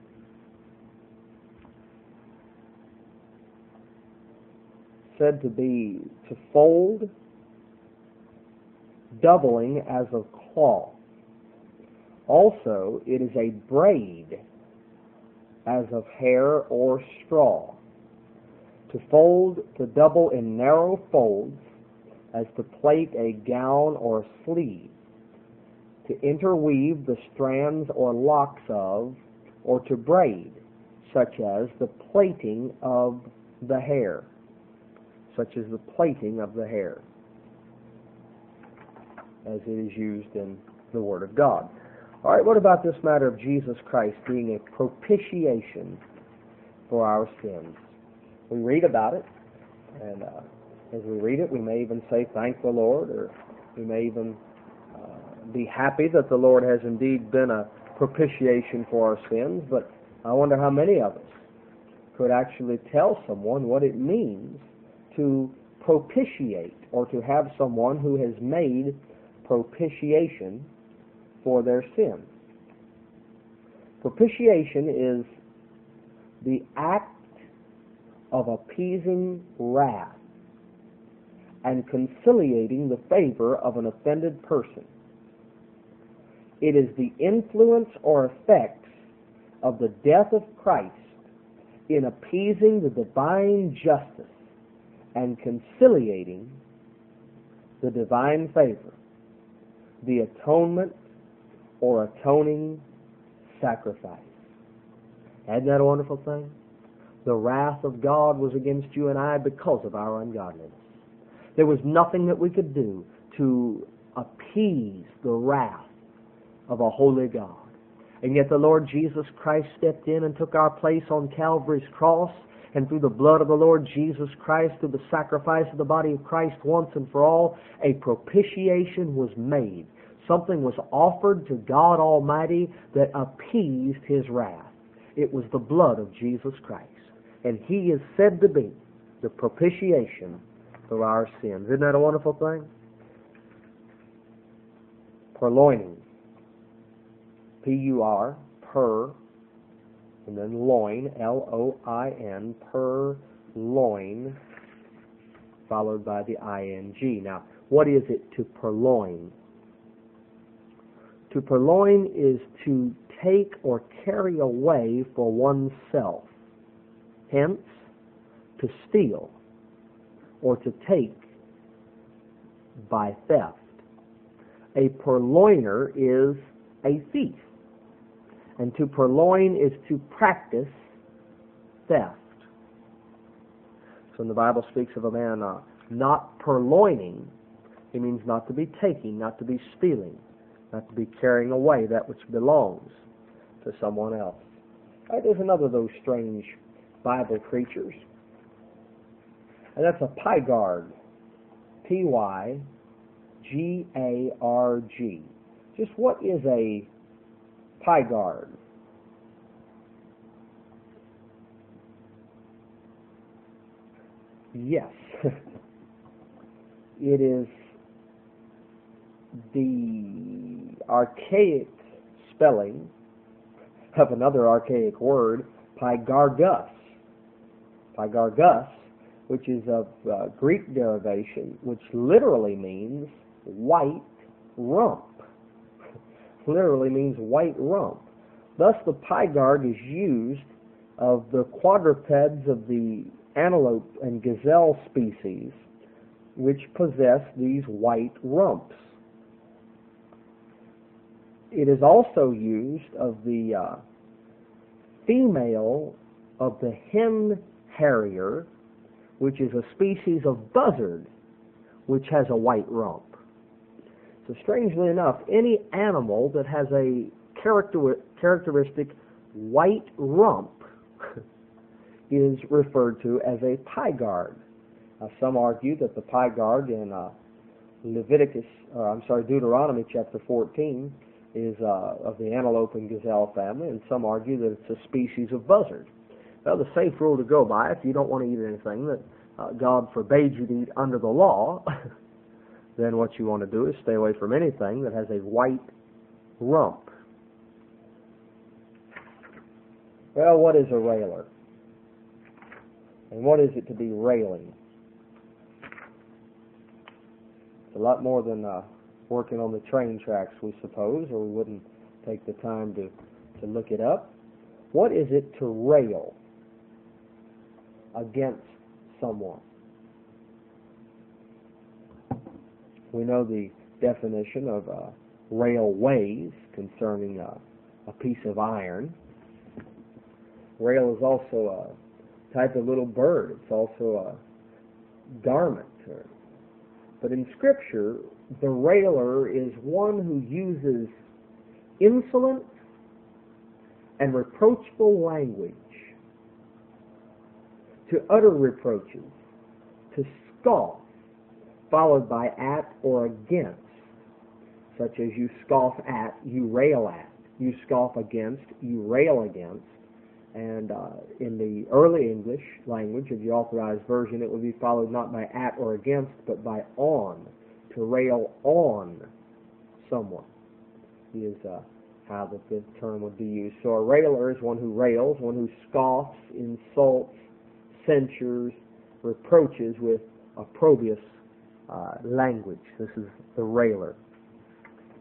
said to be to fold, doubling as of cloth. Also, it is a braid as of hair or straw. To fold, to double in narrow folds, as to plait a gown or sleeve. To interweave the strands or locks of, or to braid, such as the plaiting of the hair. Such as the plaiting of the hair, as it is used in the Word of God. All right, what about this matter of Jesus Christ being a propitiation for our sins? We read about it, and uh, as we read it, we may even say, thank the Lord, or we may even uh, be happy that the Lord has indeed been a propitiation for our sins, but I wonder how many of us could actually tell someone what it means to propitiate, or to have someone who has made propitiation for their sins. Propitiation is the act of appeasing wrath and conciliating the favor of an offended person. It is the influence or effects of the death of Christ in appeasing the divine justice and conciliating the divine favor, the atonement or atoning sacrifice. Isn't that a wonderful thing? The wrath of God was against you and I because of our ungodliness. There was nothing that we could do to appease the wrath of a holy God. And yet the Lord Jesus Christ stepped in and took our place on Calvary's cross, and through the blood of the Lord Jesus Christ, through the sacrifice of the body of Christ once and for all, a propitiation was made. Something was offered to God Almighty that appeased His wrath. It was the blood of Jesus Christ. And He is said to be the propitiation for our sins. Isn't that a wonderful thing? Purloining. P U R, per, and then loin, L O I N, purloin, followed by the I N G. Now, what is it to purloin? To purloin is to take or carry away for oneself. Hence, to steal or to take by theft. A purloiner is a thief. And to purloin is to practice theft. So when the Bible speaks of a man uh, not purloining, it means not to be taking, not to be stealing, not to be carrying away that which belongs to someone else. All right, there's another of those strange Bible creatures. And that's a pygard. P Y G A R G. Just what is a pygard? Yes. It is the archaic spelling of another archaic word, pygargus. Pygargus, which is of uh, Greek derivation, which literally means white rump. Literally means white rump. Thus the pygard is used of the quadrupeds of the antelope and gazelle species, which possess these white rumps. It is also used of the uh, female of the hen harrier, which is a species of buzzard, which has a white rump. So strangely enough, any animal that has a character, characteristic white rump is referred to as a pygard. Now, some argue that the pygard in uh, Leviticus, or I'm sorry, Deuteronomy chapter fourteen is uh, of the antelope and gazelle family, and some argue that it's a species of buzzard. Well, the safe rule to go by, if you don't want to eat anything that uh, God forbade you to eat under the law, then what you want to do is stay away from anything that has a white rump. Well, what is a railer? And what is it to be railing? It's a lot more than uh, working on the train tracks, we suppose, or we wouldn't take the time to, to look it up. What is it to rail against someone? We know the definition of uh, railways concerning uh, a piece of iron. Rail is also a type of little bird. It's also a garment. But in Scripture, the railer is one who uses insolent and reproachful language to utter reproaches, to scoff, followed by at or against, such as you scoff at, you rail at, you scoff against, you rail against. And uh, in the early English language of the Authorized Version, it would be followed not by at or against, but by on, to rail on someone is uh, how the, the term would be used. So a railer is one who rails, one who scoffs, insults, censures, reproaches with opprobrious uh, language. This is the railer.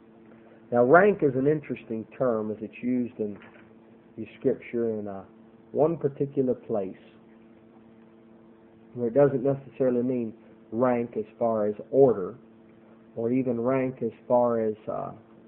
Now, rank is an interesting term as it's used in the Scripture in uh, one particular place, where it doesn't necessarily mean rank as far as order, or even rank as far as uh,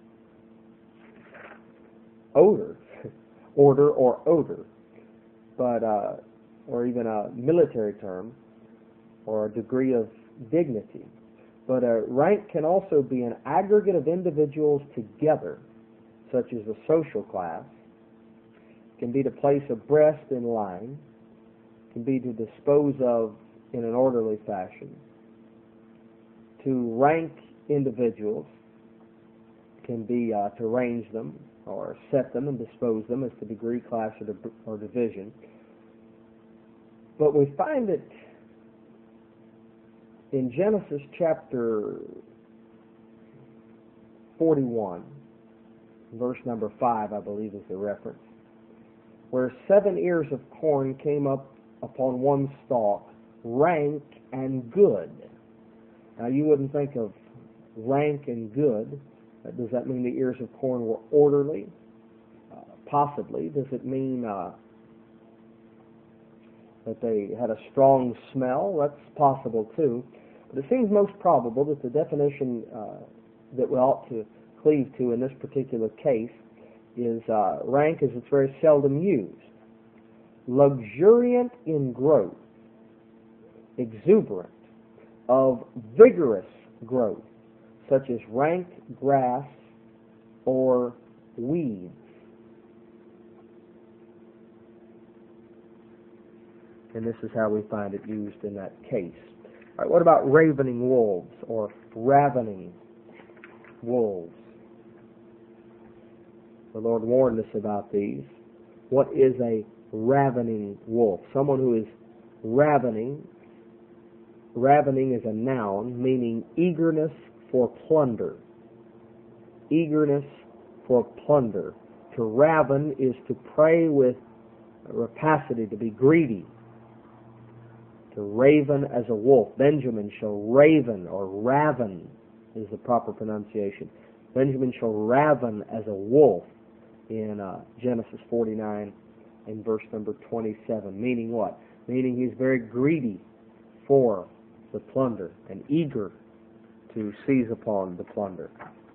odor, order or odor, but uh, or even a military term, or a degree of dignity. But a rank can also be an aggregate of individuals together, such as a social class. It can be to place abreast in line. It can be to dispose of in an orderly fashion. To rank individuals can be uh, to range them or set them and dispose them as to degree, class, or, di- or division. But we find that in Genesis chapter forty-one, verse number five, I believe is the reference, where seven ears of corn came up upon one stalk, rank and good. Now, you wouldn't think of rank and good. Does that mean the ears of corn were orderly? Uh, possibly. Does it mean uh, that they had a strong smell? That's possible too. But it seems most probable that the definition uh, that we ought to cleave to in this particular case is uh, rank as it's very seldom used. Luxuriant in growth, exuberant, of vigorous growth, such as rank grass or weeds. And this is how we find it used in that case. All right, what about ravening wolves or ravening wolves? The Lord warned us about these. What is a ravening wolf? Someone who is ravening. Ravening is a noun meaning eagerness for plunder. Eagerness for plunder. To raven is to prey with rapacity, to be greedy. To raven as a wolf. Benjamin shall raven, or raven is the proper pronunciation. Benjamin shall raven as a wolf in uh, Genesis forty-nine and verse number twenty-seven. Meaning what? Meaning he's very greedy for the plunder and eager to seize upon the plunder.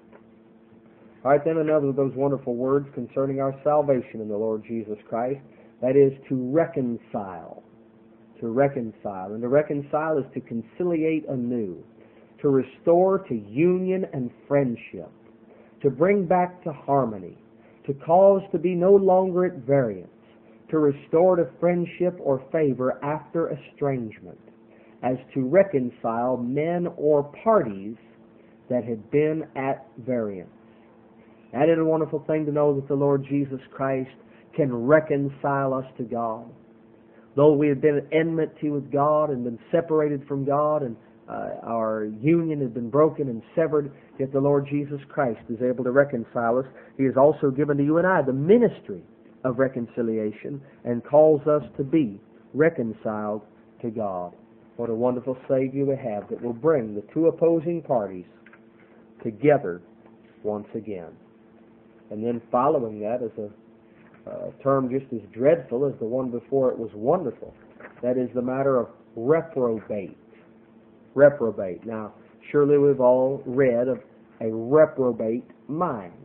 All right, then another of those wonderful words concerning our salvation in the Lord Jesus Christ, that is to reconcile. To reconcile. And to reconcile is to conciliate anew, to restore to union and friendship, to bring back to harmony, to cause to be no longer at variance, to restore to friendship or favor after estrangement, as to reconcile men or parties that had been at variance. That is a wonderful thing to know, that the Lord Jesus Christ can reconcile us to God. Though we have been at enmity with God and been separated from God, and uh, our union has been broken and severed, yet the Lord Jesus Christ is able to reconcile us. He has also given to you and I the ministry of reconciliation and calls us to be reconciled to God. What a wonderful Savior we have that will bring the two opposing parties together once again. And then following that is a Uh, term just as dreadful as the one before it was wonderful. That is the matter of reprobate. Reprobate. Now, surely we've all read of a reprobate mind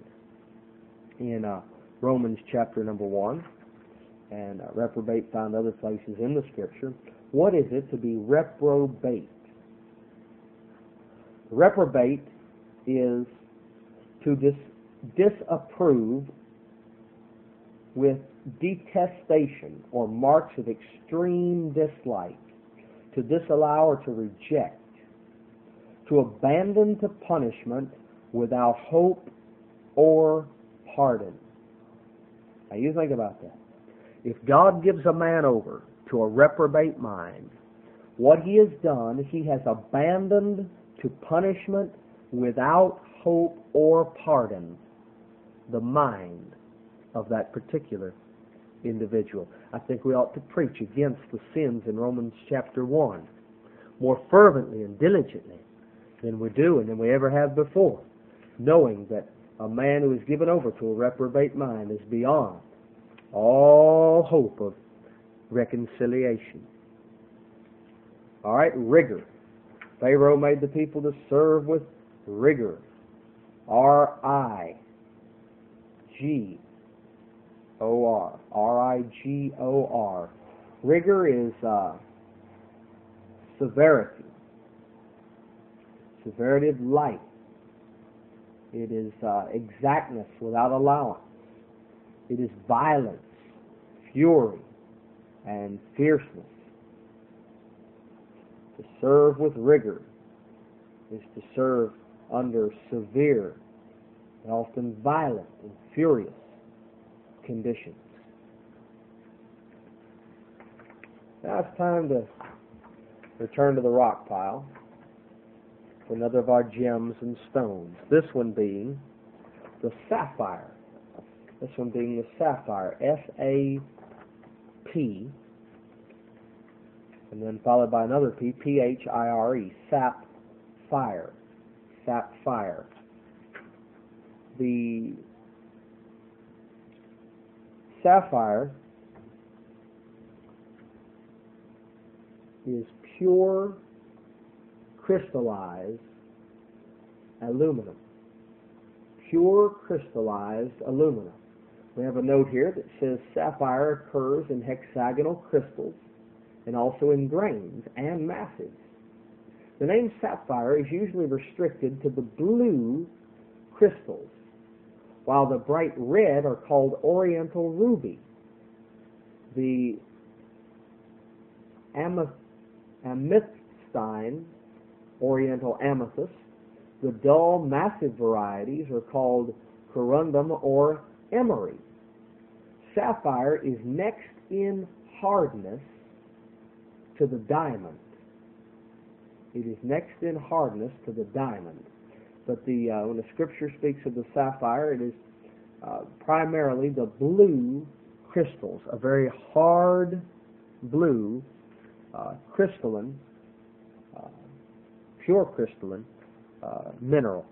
in uh, Romans chapter number one, and uh, reprobate found other places in the Scripture. What is it to be reprobate? Reprobate is to dis- disapprove with detestation or marks of extreme dislike, to disallow or to reject, to abandon to punishment without hope or pardon. Now you think about that. If God gives a man over to a reprobate mind, what he has done, he has abandoned to punishment without hope or pardon the mind of that particular individual. I think we ought to preach against the sins in Romans chapter one more fervently and diligently than we do and than we ever have before, knowing that a man who is given over to a reprobate mind is beyond all hope of reconciliation. All right, rigor. Pharaoh made the people to serve with rigor. R I G O R. R I G O R. Rigor is uh, severity. Severity of life. It is uh, exactness without allowance. It is violence, fury, and fierceness. To serve with rigor is to serve under severe and often violent and furious conditions. Now it's time to return to the rock pile for another of our gems and stones. This one being the sapphire. This one being the sapphire. S A P, and then followed by another P, P H I R E, sapphire. Sapphire. The sapphire is pure crystallized aluminum. Pure crystallized aluminum. We have a note here that says sapphire occurs in hexagonal crystals and also in grains and massives. The name sapphire is usually restricted to the blue crystals, while the bright red are called oriental ruby. The ameth amethystine, oriental amethyst, the dull, massive varieties are called corundum or emery. Sapphire is next in hardness to the diamond. It is next in hardness to the diamond. But the uh, when the Scripture speaks of the sapphire, it is uh, primarily the blue crystals, a very hard blue, uh, crystalline, uh, pure crystalline uh, mineral.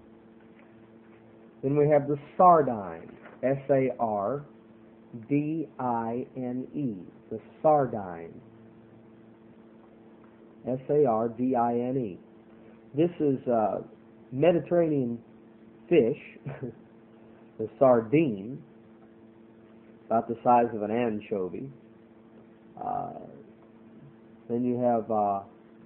Then we have the sardine, S A R D I N E, the sardine, S A R D I N E. This is uh, Mediterranean fish, the sardine, about the size of an anchovy. Uh, then you have uh,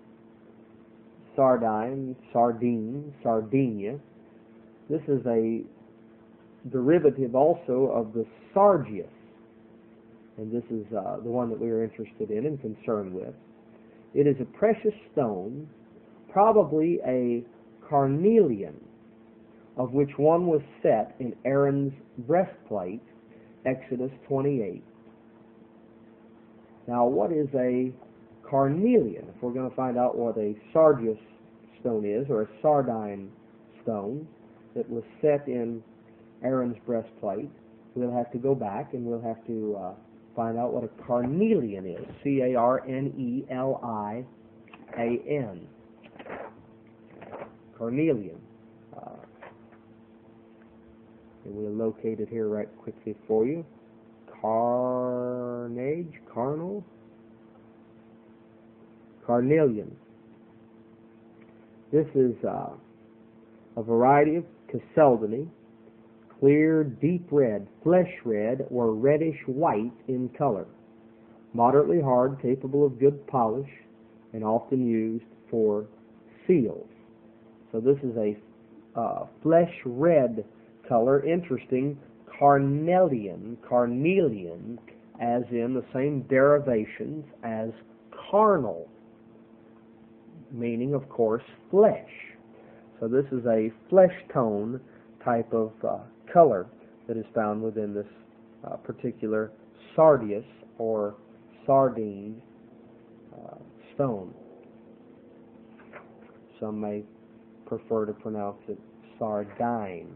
sardine, sardine, sardinia. This is a derivative also of the sargius, and this is uh, the one that we are interested in and concerned with. It is a precious stone, probably a carnelian, of which one was set in Aaron's breastplate, Exodus twenty-eight. Now, what is a carnelian? If we're going to find out what a sargius stone is, or a sardine stone that was set in Aaron's breastplate, we'll have to go back and we'll have to uh, find out what a carnelian is. C A R N E L I A N. Carnelian. Uh, and we'll locate it here right quickly for you. Carnage, carnal, carnelian. This is uh, a variety of chalcedony, clear, deep red, flesh red, or reddish white in color, moderately hard, capable of good polish, and often used for seals. So this is a uh, flesh red color. Interesting, carnelian, carnelian, as in the same derivations as carnal, meaning, of course, flesh. So this is a flesh tone type of uh, color that is found within this uh, particular sardius or sardine uh, stone. Some may prefer to pronounce it sardine.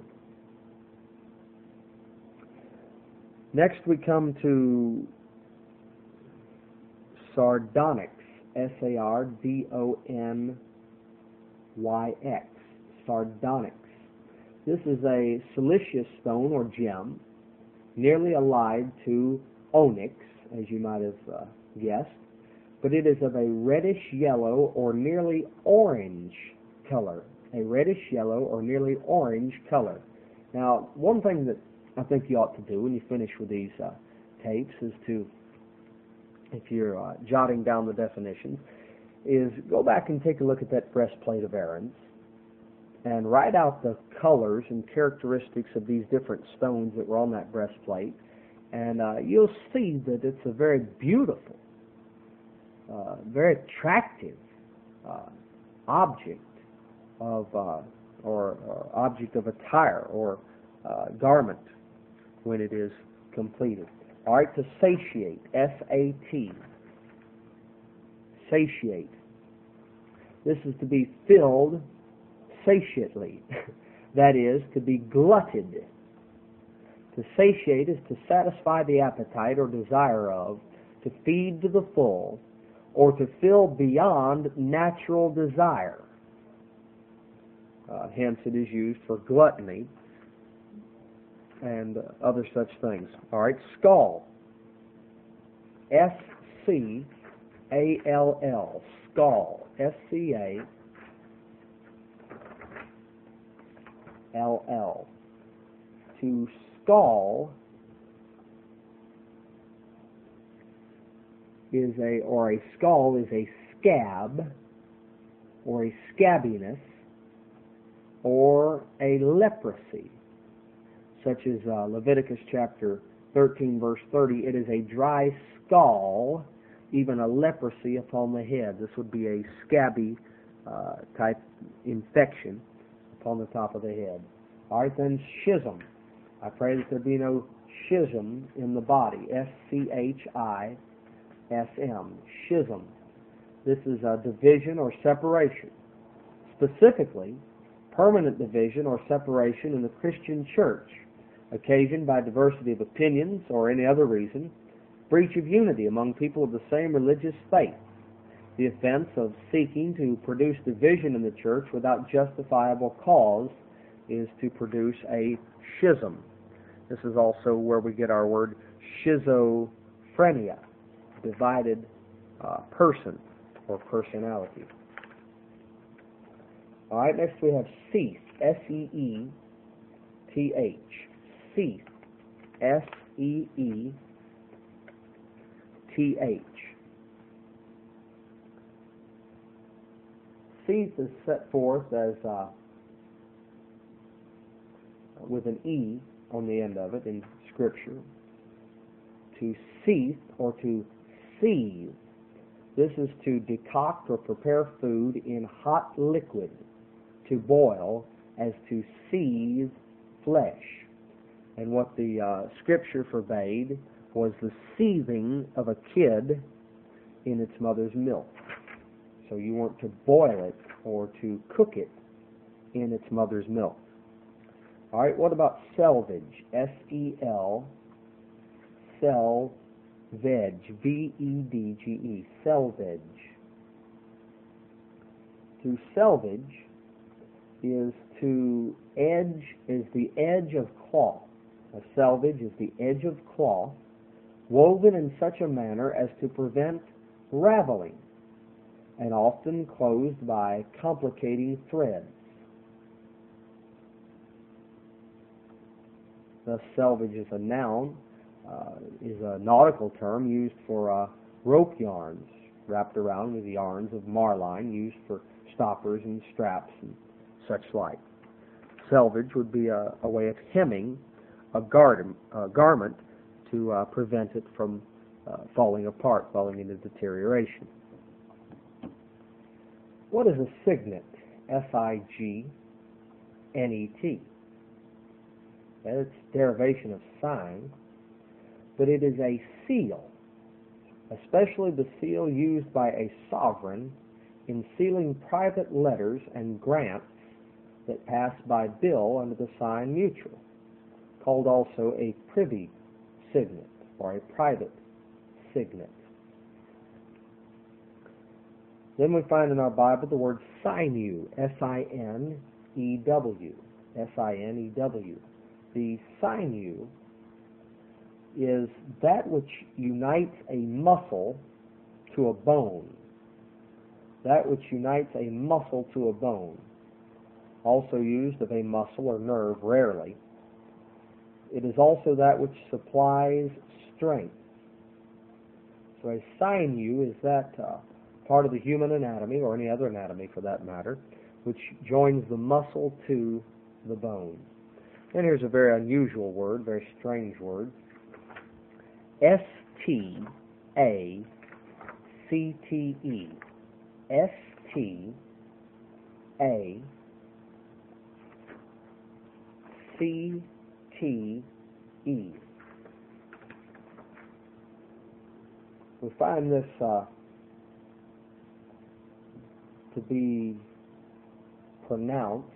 Next we come to sardonyx, S A R D O N Y X, sardonyx. This is a siliceous stone or gem, nearly allied to onyx as you might have uh, guessed, but it is of a reddish yellow or nearly orange color. A reddish yellow or nearly orange color. Now, one thing that I think you ought to do when you finish with these uh, tapes is to, if you're uh, jotting down the definitions, is go back and take a look at that breastplate of Aaron's and write out the colors and characteristics of these different stones that were on that breastplate, and uh, you'll see that it's a very beautiful, uh, very attractive uh, object of uh, or, or object of attire or uh, garment when it is completed. All right, to satiate, S A T, satiate. This is to be filled satiately, that is, to be glutted. To satiate is to satisfy the appetite or desire of, to feed to the full, or to fill beyond natural desire. Uh, hence it is used for gluttony and uh, other such things. All right, skull. S C A L L, skull. S C A L L. To skull is a, or a skull is a scab, or a scabbiness, or a leprosy, such as uh, Leviticus chapter thirteen, verse thirty. It is a dry skull, even a leprosy upon the head. This would be a scabby uh, type infection upon the top of the head. All right, then schism. I pray that there be no schism in the body. S C H I S M. Schism. This is a division or separation. Specifically, permanent division or separation in the Christian church, occasioned by diversity of opinions or any other reason, breach of unity among people of the same religious faith, the offense of seeking to produce division in the church without justifiable cause is to produce a schism. This is also where we get our word schizophrenia, divided uh, person or personality. All right, next we have seeth, S E E T H, seeth, S E E T H. Seeth is set forth as uh, with an E on the end of it in Scripture. To seeth or to seethe, this is to decoct or prepare food in hot liquid. To boil as to seethe flesh. And what the uh, Scripture forbade was the seething of a kid in its mother's milk. So you weren't to boil it or to cook it in its mother's milk. All right, what about selvage? S E L, sel, veg, V E D G E, selvage. To selvage is to edge, is the edge of cloth. A selvage is the edge of cloth, woven in such a manner as to prevent raveling, and often closed by complicating threads. Thus, selvage is a noun, uh, is a nautical term used for uh, rope yarns wrapped around with yarns of marline used for stoppers and straps and such like. Selvage would be a, a way of hemming a, garden, a garment to uh, prevent it from uh, falling apart, falling into deterioration. What is a signet? S I G N E T. It's derivation of sign, but it is a seal, especially the seal used by a sovereign in sealing private letters and grants that pass by bill under the sign mutual, called also a privy signet or a private signet. Then we find in our Bible the word sinew, S I N E W, S I N E W. The sinew is that which unites a muscle to a bone. That which unites a muscle to a bone. Also used of a muscle or nerve, rarely. It is also that which supplies strength. So a sinew is that uh, part of the human anatomy, or any other anatomy for that matter, which joins the muscle to the bone. And here's a very unusual word, very strange word. S T A C T E. S T A C T E. We find this uh, to be pronounced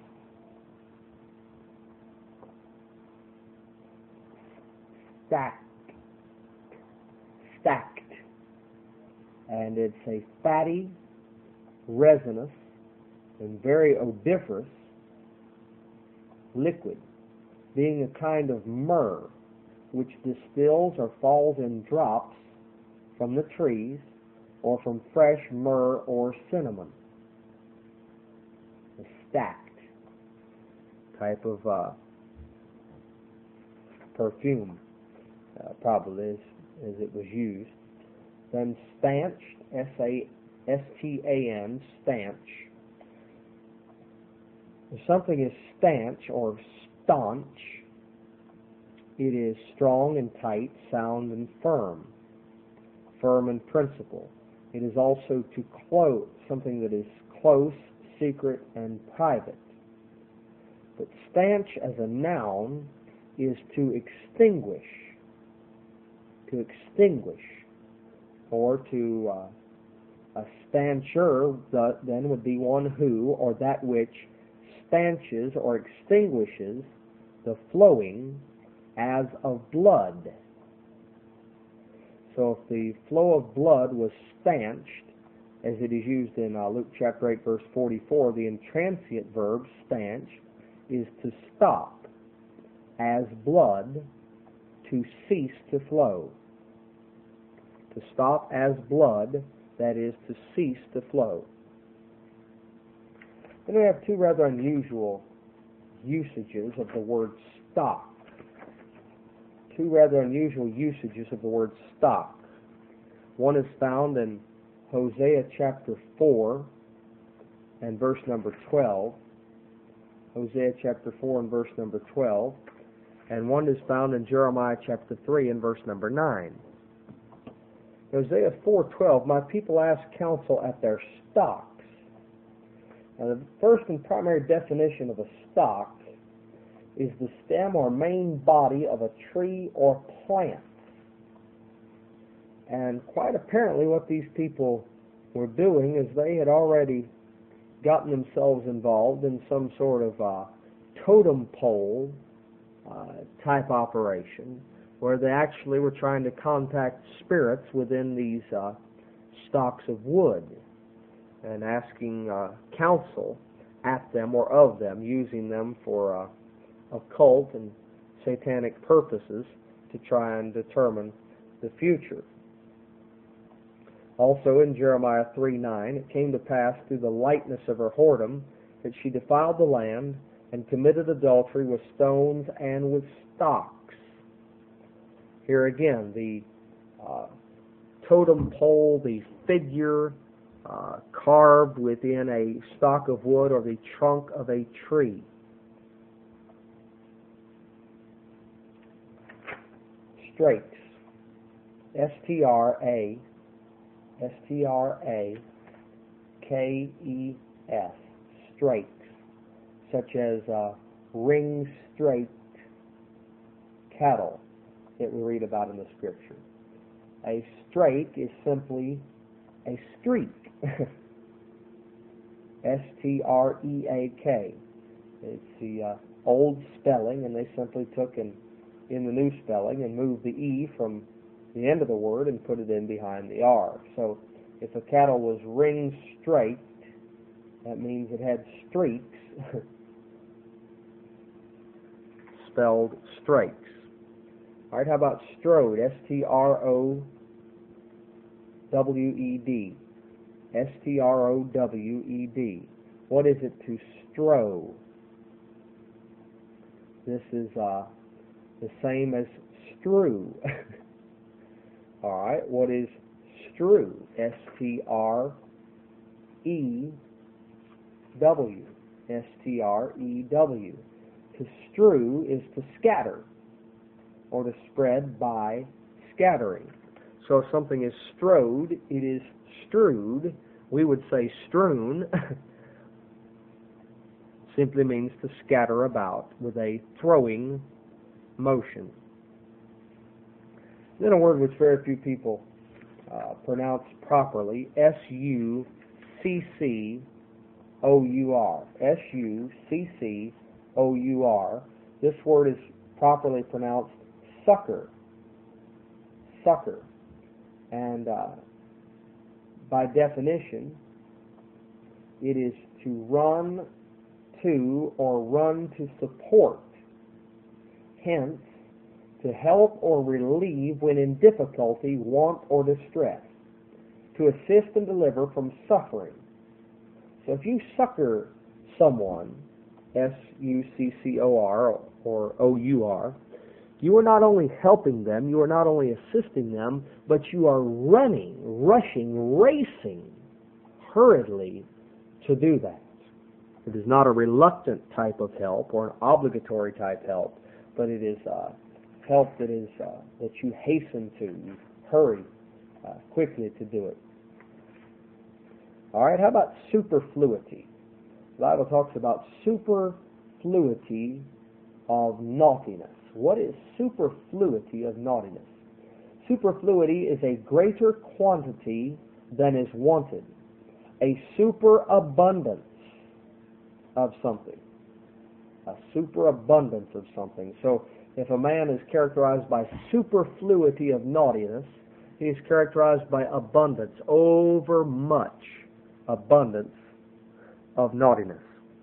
stacked, stacked, and it's a fatty, resinous, and very odoriferous liquid, being a kind of myrrh which distills or falls in drops from the trees or from fresh myrrh or cinnamon. A stacked type of uh, perfume, uh, probably as, as it was used. Then stanched, S A S T A N, stanch. If something is stanch or staunch, it is strong and tight, sound and firm, firm in principle. It is also to close, something that is close, secret, and private. But stanch as a noun is to extinguish, to extinguish, or to uh, a stancher then would be one who, or that which stanches or extinguishes the flowing as of blood. So if the flow of blood was stanched, as it is used in uh, Luke chapter eight, verse forty-four, the intransient verb, stanch, is to stop, as blood, to cease to flow. To stop as blood, that is, to cease to flow. Then we have two rather unusual usages of the word stock. Two rather unusual usages of the word stock. One is found in Hosea chapter four and verse number twelve. Hosea chapter four and verse number twelve. And one is found in Jeremiah chapter three and verse number nine. Hosea four twelve, my people ask counsel at their stocks. Now the first and primary definition of a stock is the stem or main body of a tree or plant. And quite apparently what these people were doing is they had already gotten themselves involved in some sort of uh, totem pole uh, type operation, where they actually were trying to contact spirits within these uh, stalks of wood and asking uh, counsel at them or of them, using them for uh, occult and satanic purposes to try and determine the future. Also in Jeremiah three nine, it came to pass through the lightness of her whoredom that she defiled the land and committed adultery with stones and with stocks. Here again, the uh, totem pole, the figure uh, carved within a stalk of wood or the trunk of a tree. Strakes, S T R A, S T R A K E S, strakes, such as uh, ring-straked cattle that we read about in the Scripture. A strake is simply a streak, S T R E A K. It's the uh, old spelling, and they simply took and in the new spelling and moved the E from the end of the word and put it in behind the R. So if a cattle was ring-straked, that means it had streaks, spelled strakes. All right, how about strode? S T R O W E D. S T R O W E D. What is it to strow? This is uh, the same as strew. All right, what is strew? S T R E W. S T R E W. To strew is to scatter, or to spread by scattering. So if something is strode, it is strewed. We would say strewn. Simply means to scatter about with a throwing motion. Then a word which very few people uh, pronounce properly, S U C C O U R. S U C C O U R. This word is properly pronounced sucker. Sucker. And uh, by definition, it is to run to or run to support. Hence, to help or relieve when in difficulty, want, or distress. To assist and deliver from suffering. So if you succor someone, S U C C O R or O U R, you are not only helping them, you are not only assisting them, but you are running, rushing, racing hurriedly to do that. It is not a reluctant type of help or an obligatory type help, but it is uh, help that is uh, that you hasten to, you hurry uh, quickly to do it. All right, how about superfluity? The Bible talks about superfluity of naughtiness. What is superfluity of naughtiness? Superfluity is a greater quantity than is wanted, a superabundance of something, a superabundance of something. So if a man is characterized by superfluity of naughtiness, he is characterized by abundance, over much abundance of naughtiness.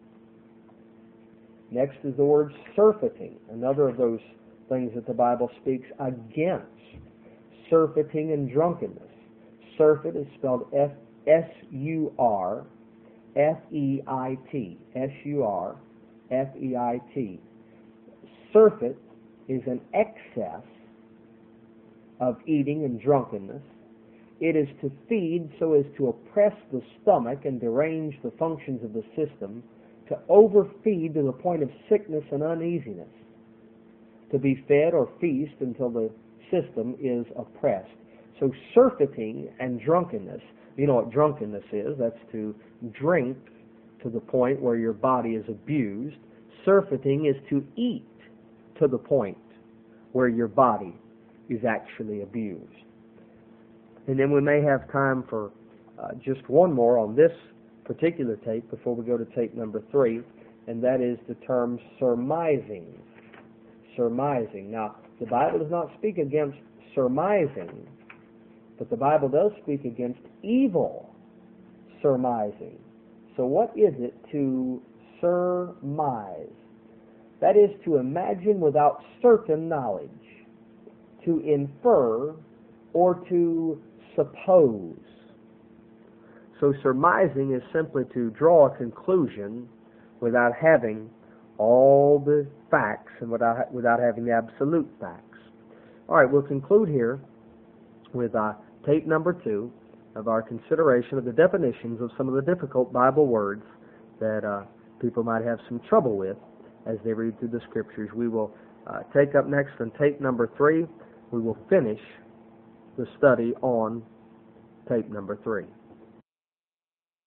Next is the word surfeiting, another of those things that the Bible speaks against. Surfeiting and drunkenness. Surfeit is spelled S U R F E I T. S U R F E I T. Surfeit is an excess of eating and drunkenness. It is to feed so as to oppress the stomach and derange the functions of the system, to overfeed to the point of sickness and uneasiness, to be fed or feast until the system is oppressed. So surfeiting and drunkenness, you know what drunkenness is, that's to drink to the point where your body is abused. Surfeiting is to eat to the point where your body is actually abused. And then we may have time for uh, just one more on this particular tape before we go to tape number three, and that is the term surmising. Surmising. Now, the Bible does not speak against surmising, but the Bible does speak against evil surmising. So what is it to surmise? That is to imagine without certain knowledge, to infer, or to suppose. So surmising is simply to draw a conclusion without having all the facts and without, without having the absolute facts. All right, we'll conclude here with uh, tape number two of our consideration of the definitions of some of the difficult Bible words that uh, people might have some trouble with as they read through the Scriptures. We will uh, take up next on tape number three. We will finish the study on tape number three.